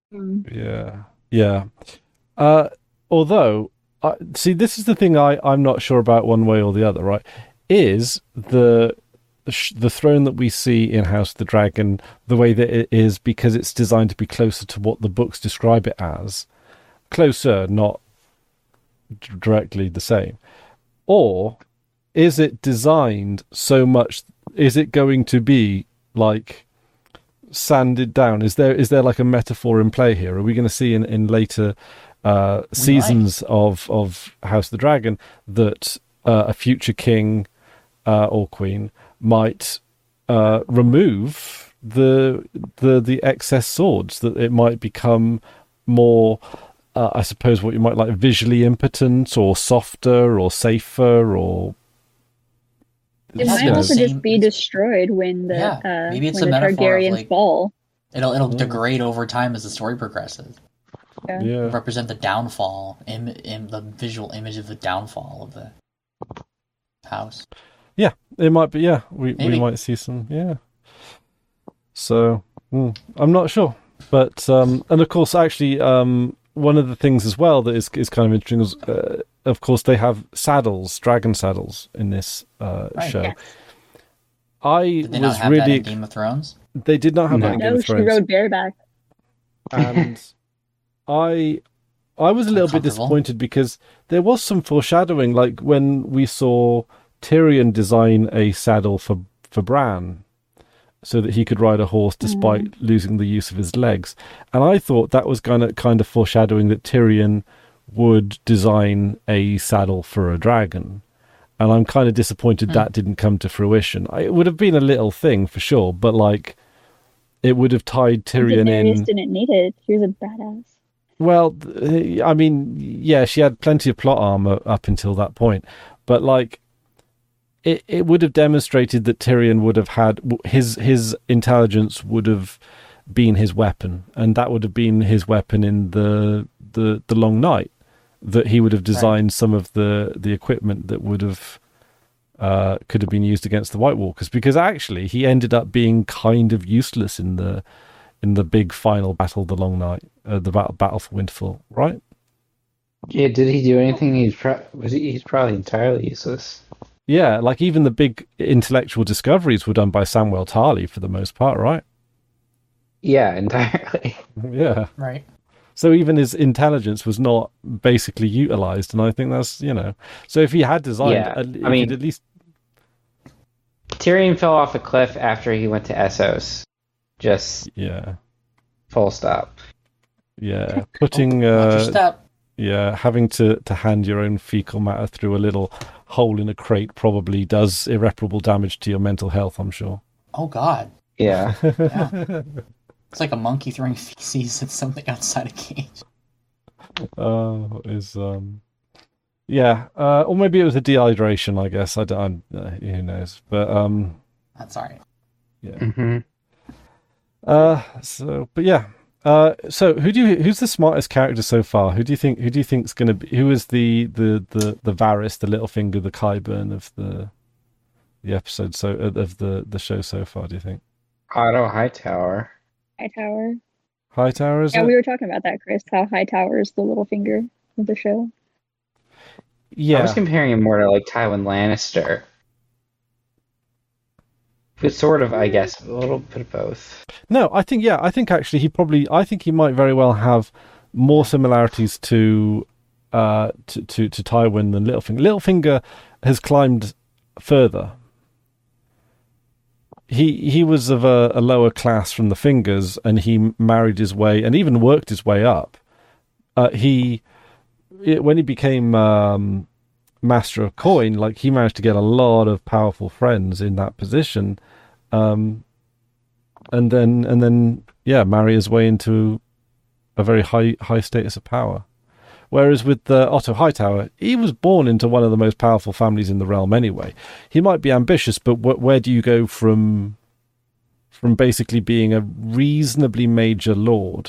Yeah. Although, see, this is the thing I'm not sure about one way or the other, right? Is the throne that we see in House of the Dragon the way that it is because it's designed to be closer to what the books describe it as? Closer, not directly the same. Or is it designed so much, is it going to be like sanded down? Is there like a metaphor in play here? Are we going to see in later seasons of House of the Dragon that a future king or queen might remove the excess swords, that it might become more I suppose what you might like visually impotent or softer or safer, or it might also just be destroyed when the maybe it's when a the metaphor Targaryens of, like, fall. It'll degrade over time as the story progresses. Yeah. Represent the downfall, in the visual image of the downfall of the house. Yeah, it might be. Yeah, we might see some. Yeah. So I'm not sure, but and of course, actually, one of the things as well that is kind of interesting is, of course, they have saddles, dragon saddles in this show. Yes. Did they not have that in Game of Thrones? They did not have that in Game of Thrones. She rode bareback. And I was a little bit disappointed because there was some foreshadowing, like when we saw Tyrion design a saddle for Bran so that he could ride a horse despite losing the use of his legs. And I thought that was kind of foreshadowing that Tyrion would design a saddle for a dragon. And I'm kind of disappointed that didn't come to fruition. It would have been a little thing for sure, but like it would have tied Tyrion in. Didn't need it. She was a badass. Well, I mean, yeah, she had plenty of plot armor up until that point, but like it would have demonstrated that Tyrion would have had his intelligence would have been his weapon, and that would have been his weapon in the Long Night. That he would have designed some of the equipment that would have could have been used against the White Walkers, because actually he ended up being kind of useless in the big final battle, the Long Night, the battle for Winterfell, right? Yeah, did he do anything? He's probably entirely useless. Yeah, like even the big intellectual discoveries were done by Samwell Tarly for the most part, right? Yeah, entirely. Yeah. Right. So even his intelligence was not basically utilized, and I think that's, so if he had designed, I mean, at least Tyrion fell off a cliff after he went to Essos. Just full stop. Yeah, putting having to hand your own fecal matter through a little hole in a crate probably does irreparable damage to your mental health, I'm sure. Oh God. Yeah. Yeah. It's like a monkey throwing feces at something outside a cage. Or maybe it was a dehydration, I guess. I don't, who knows? But that's all right. Yeah. Mm-hmm. So who's the smartest character so far? Who do you think's going to be? Who is the Varys, the Littlefinger, the Qyburn of the episode of the show so far? Do you think? Otto Hightower. Hightower, is it? Yeah, we were talking about that, Chris. How Hightower is the little finger of the show. Yeah, I was comparing him more to like Tywin Lannister. But sort of, I guess, a little bit of both. No, I think actually he might very well have more similarities to Tywin than Littlefinger. Littlefinger has climbed further. He was of a lower class from the Fingers, and he married his way and even worked his way up. When he became Master of Coin, like he managed to get a lot of powerful friends in that position, and then marry his way into a very high status of power. Whereas with Otto Hightower, he was born into one of the most powerful families in the realm anyway. He might be ambitious, but where do you go from basically being a reasonably major lord?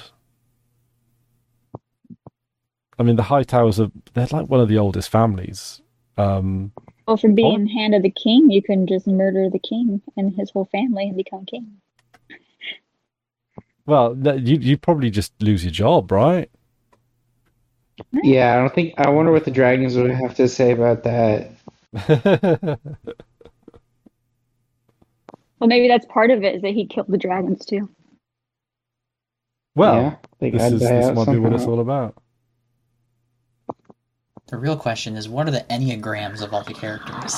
I mean, the Hightowers they're like one of the oldest families. Well, from being hand of the king, you can just murder the king and his whole family and become king. Well, you probably just lose your job, right? Yeah, I wonder what the dragons would have to say about that. Well, maybe that's part of it, is that he killed the dragons too. Well, Yeah, they gotta die this out might be what it's somehow. all about. The real question is, what are the enneagrams of all the characters?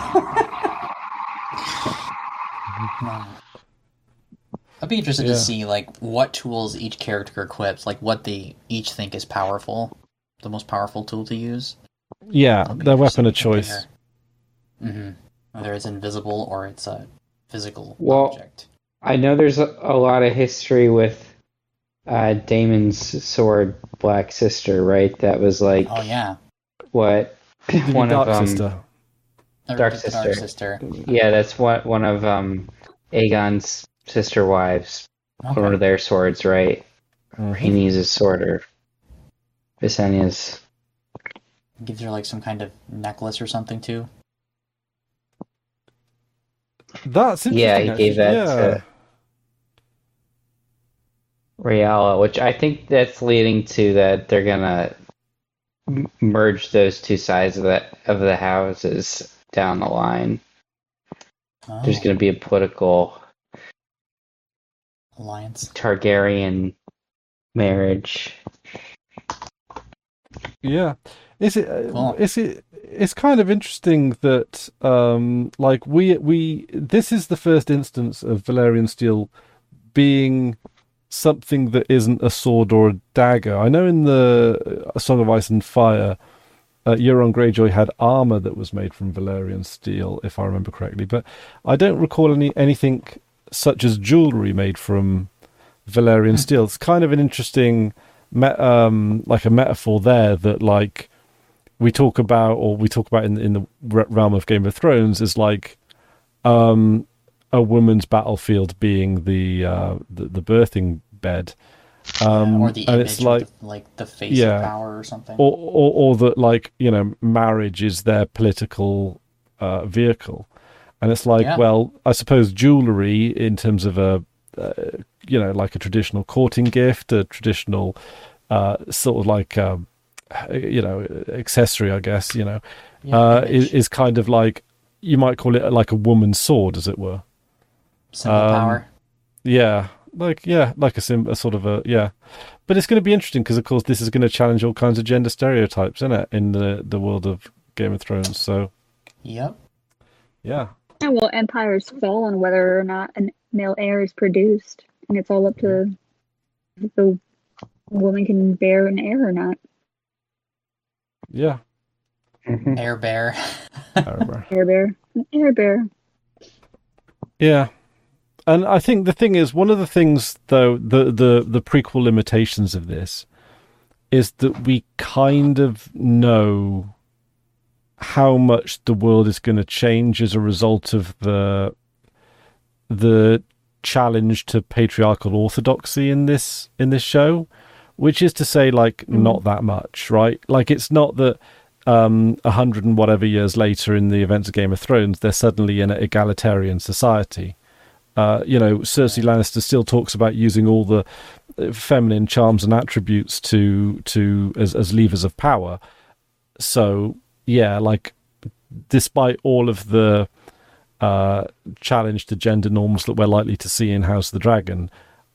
I'd be interested to see like what tools each character equips, like what they each think is powerful, the most powerful tool to use. Yeah, their weapon of choice. Whether it's invisible or it's a physical Well, object. I know there's a lot of history with Damon's sword, Black Sister, right? That was like, oh yeah, what one Dark of Sister. Dark Sister. Yeah, that's one of Aegon's sister wives. Okay. One of their swords, right? Rhaenys' sword or Visenya's. Gives her like some kind of necklace or something too. That's interesting. Yeah, he gave that to Rhaella, which I think that's leading to that they're gonna merge those two sides of the houses down the line. Oh. There's gonna be a political alliance, Targaryen marriage. Yeah, is it? Cool. It's kind of interesting that like we this is the first instance of Valyrian steel being something that isn't a sword or a dagger. I know in the Song of Ice and Fire, Euron Greyjoy had armor that was made from Valyrian steel, if I remember correctly, but I don't recall anything such as jewelry made from Valyrian steel. It's kind of an interesting like a metaphor there that like we talk about in the realm of Game of Thrones is like a woman's battlefield being the birthing bed, or the and image it's like the face of power or something, or that like marriage is their political vehicle, and it's like well, I suppose jewelry in terms of a like a traditional courting gift, a traditional sort of like accessory, I guess, is kind of like, you might call it like a woman's sword, as it were. Symbol power. Yeah, like a sort of a But it's going to be interesting because, of course, this is going to challenge all kinds of gender stereotypes, isn't it, in the world of Game of Thrones? So. Yep. Yeah. And well, empires fall on whether or not a male heir is produced, and it's all up to the woman can bear an heir or not. Yeah. Air bear. Air bear. Yeah. And I think the thing is, one of the things, though, the prequel limitations of this is that we kind of know how much the world is going to change as a result of the challenge to patriarchal orthodoxy in this show, which is to say, like, not that much, right? Like, it's not that 100 and whatever years later in the events of Game of Thrones, they're suddenly in an egalitarian society. Cersei Lannister still talks about using all the feminine charms and attributes as levers of power. So, yeah, like, despite all of the challenge to gender norms that we're likely to see in House of the Dragon,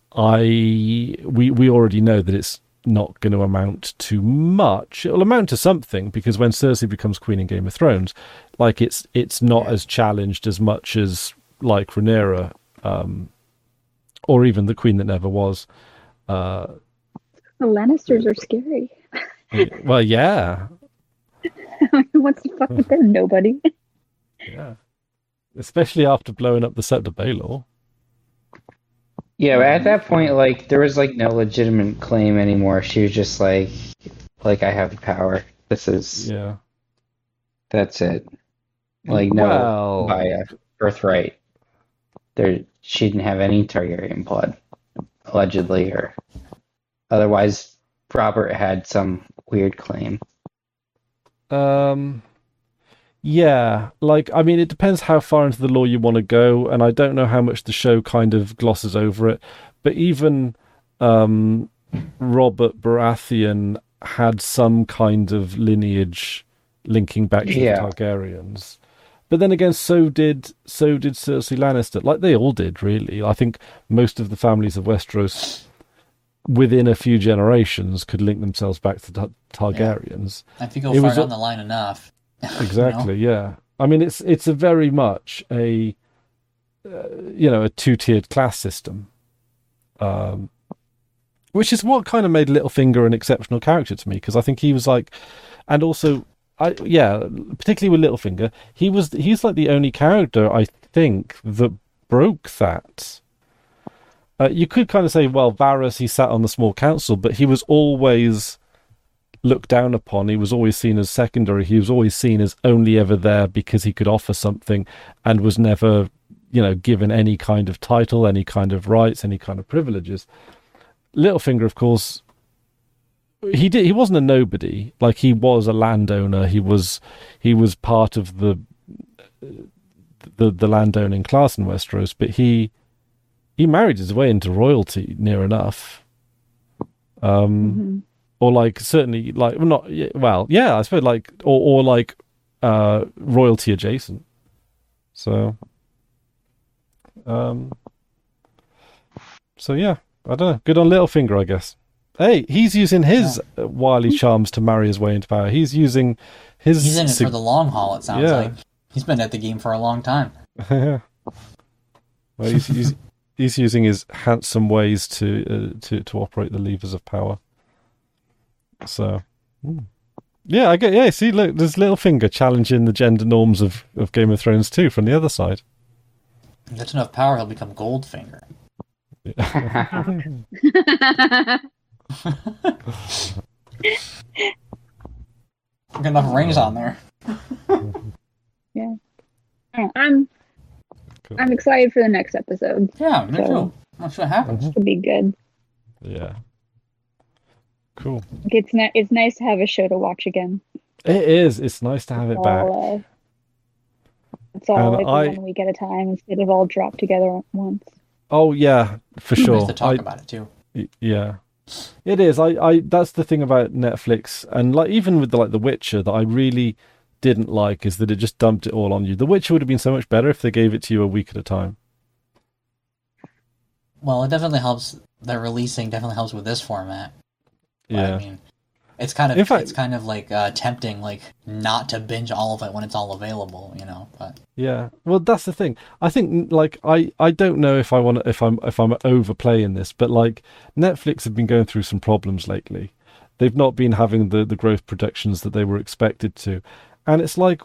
we already know that it's not going to amount to much. It'll amount to something, because when Cersei becomes queen in Game of Thrones, like, it's not as challenged as much as like Rhaenyra, or even the Queen That Never Was. The Lannisters are scary. Well, yeah. Who wants to fuck with them? Nobody. Yeah. Especially after blowing up the Sept of Baelor. Yeah, but at that point, like, there was like no legitimate claim anymore. She was just like I have the power. This is that's it. Like, no, by birthright. She didn't have any Targaryen blood, allegedly, or otherwise. Robert had some weird claim. Yeah, like I mean, it depends how far into the lore you want to go, and I don't know how much the show kind of glosses over it. But even um, Robert Baratheon had some kind of lineage linking back to the Yeah. Targaryens. But then again, so did Cersei Lannister. Like they all did, really. I think most of the families of Westeros, within a few generations, could link themselves back to Targaryens. If you go It far was down the line enough. Exactly, yeah. I mean, it's a very much a a two-tiered class system, um, which is what kind of made Littlefinger an exceptional character to me, because I think he was like, and also, particularly with Littlefinger, he's like the only character I think that broke that. You could kind of say, well, Varys, he sat on the small council, but he was always looked down upon. He was always seen as secondary. He was always seen as only ever there because he could offer something, and was never, given any kind of title, any kind of rights, any kind of privileges. Littlefinger, of course, he wasn't a nobody. Like, he was a landowner. He was part of the landowning class in Westeros, but he married his way into royalty near enough. Or like certainly like I suppose like or like royalty adjacent. So yeah, I don't know. Good on Littlefinger, I guess. Hey, he's using his wily charms to marry his way into power. He's using his. He's in it for the long haul. It sounds Yeah. like he's been at the game for a long time. Well, he's using his handsome ways to operate the levers of power. So, yeah, I get. Yeah, see, look, there's Littlefinger challenging the gender norms of Game of Thrones too from the other side. If he gets enough power, he'll become Goldfinger. Got enough rings on there. Yeah. I'm excited for the next episode. Yeah, me too. Let's see what happens. It'll be good. Yeah. Cool. It's nice to have a show to watch again. It is. It's nice to have it back. It's all And like 1 week at a time instead of all dropped together at once. Oh yeah, for sure. Nice to talk about it too. Yeah, it is. I that's the thing about Netflix, and like even with The Witcher, that I really didn't like is that it just dumped it all on you. The Witcher would have been so much better if they gave it to you a week at a time. Well, it definitely helps. The releasing definitely helps with this format. Yeah. I mean, it's kind of In fact- it's kind of like tempting, like not to binge all of it when it's all available, But Yeah, well, that's the thing. I think like I don't know if I'm overplaying this, but like Netflix have been going through some problems lately. They've not been having the growth projections that they were expected to, and it's like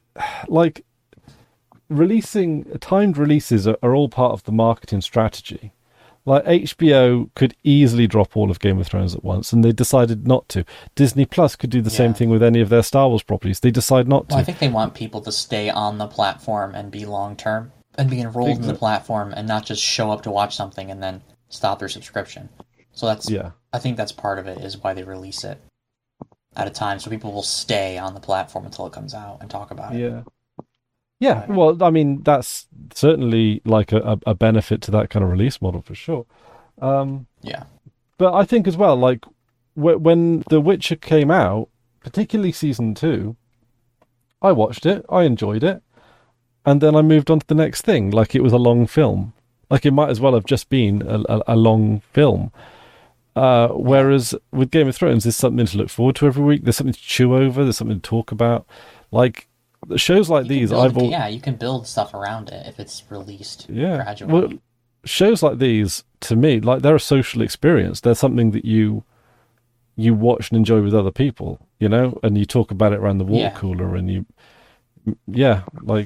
releasing timed releases are all part of the marketing strategy. Like HBO could easily drop all of Game of Thrones at once, and they decided not to. Disney Plus could do the same thing with any of their Star Wars properties. They decide not to. Well, I think they want people to stay on the platform and be long term and be enrolled in the platform and not just show up to watch something and then stop their subscription. So I think that's part of it, is why they release it at a time, so people will stay on the platform until it comes out and talk about it. Yeah, well, I mean, that's certainly like a benefit to that kind of release model for sure. Yeah. But I think as well, like when The Witcher came out, particularly season 2, I watched it, I enjoyed it, and then I moved on to the next thing, like it was a long film. Like it might as well have just been a long film. Whereas with Game of Thrones, there's something to look forward to every week. There's something to chew over. There's something to talk about. Like shows like these, you can build stuff around it if it's released gradually. Well, shows like these, to me, like they're a social experience. They're something that you watch and enjoy with other people, and you talk about it around the water cooler, and yeah.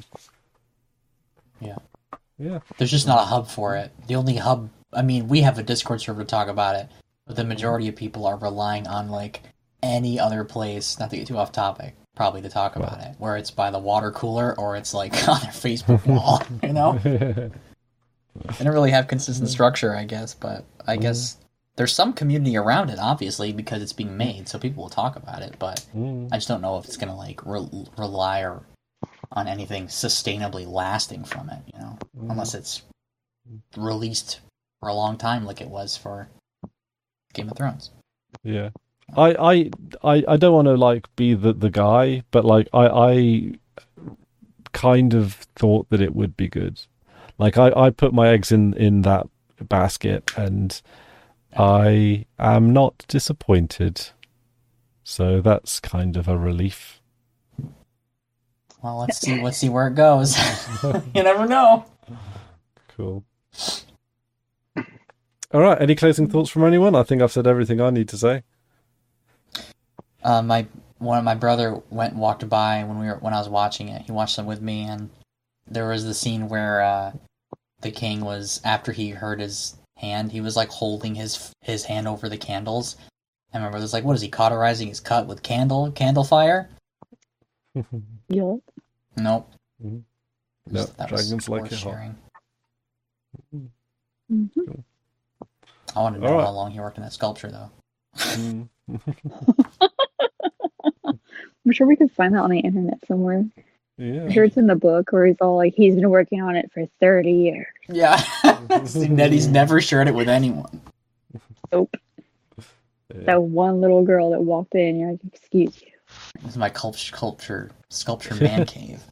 There's just not a hub for it. The only hub, I mean, we have a Discord server to talk about it, but the majority of people are relying on like any other place, not to get too off topic, probably to talk about it, where it's by the water cooler or it's like on their Facebook wall, They don't really have consistent structure, I guess, but I guess there's some community around it, obviously, because it's being made, so people will talk about it, but I just don't know if it's going to like rely or on anything sustainably lasting from it, unless it's released for a long time like it was for Game of Thrones. Yeah. I don't want to like be the guy, but like I kind of thought that it would be good. Like I put my eggs in that basket, and I am not disappointed. So that's kind of a relief. Well, let's see where it goes. You never know. Cool. All right. Any closing thoughts from anyone? I think I've said everything I need to say. My brother went and walked by when I was watching it. He watched it with me, and there was the scene where the king was, after he hurt his hand, he was like holding his hand over the candles. And my brother's like, "What is he cauterizing his cut with candle fire?" Yup. Nope. Mm-hmm. No, dragons like it sharing. Mm-hmm. I want to know how long he worked in that sculpture, though. I'm sure we could find that on the internet somewhere. Yeah. I'm sure it's in the book where he's all like, he's been working on it for 30 years. Yeah. Nettie's never shared it with anyone. Nope. Yeah. That one little girl that walked in, you're like, excuse you. This is my sculpture man cave.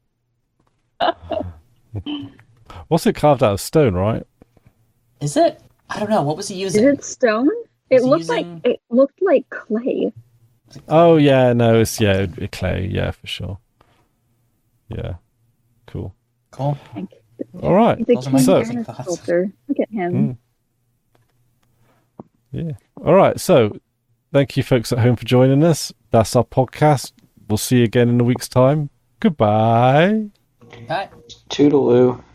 What's it carved out of stone, right? Is it? I don't know. What was he using? Is it stone? It looked like clay. Oh yeah, no, it's clay, yeah, for sure. Yeah, cool. All right. So, sculptor. Look at him. Yeah. All right. So, thank you, folks at home, for joining us. That's our podcast. We'll see you again in a week's time. Goodbye. Bye. Toodaloo.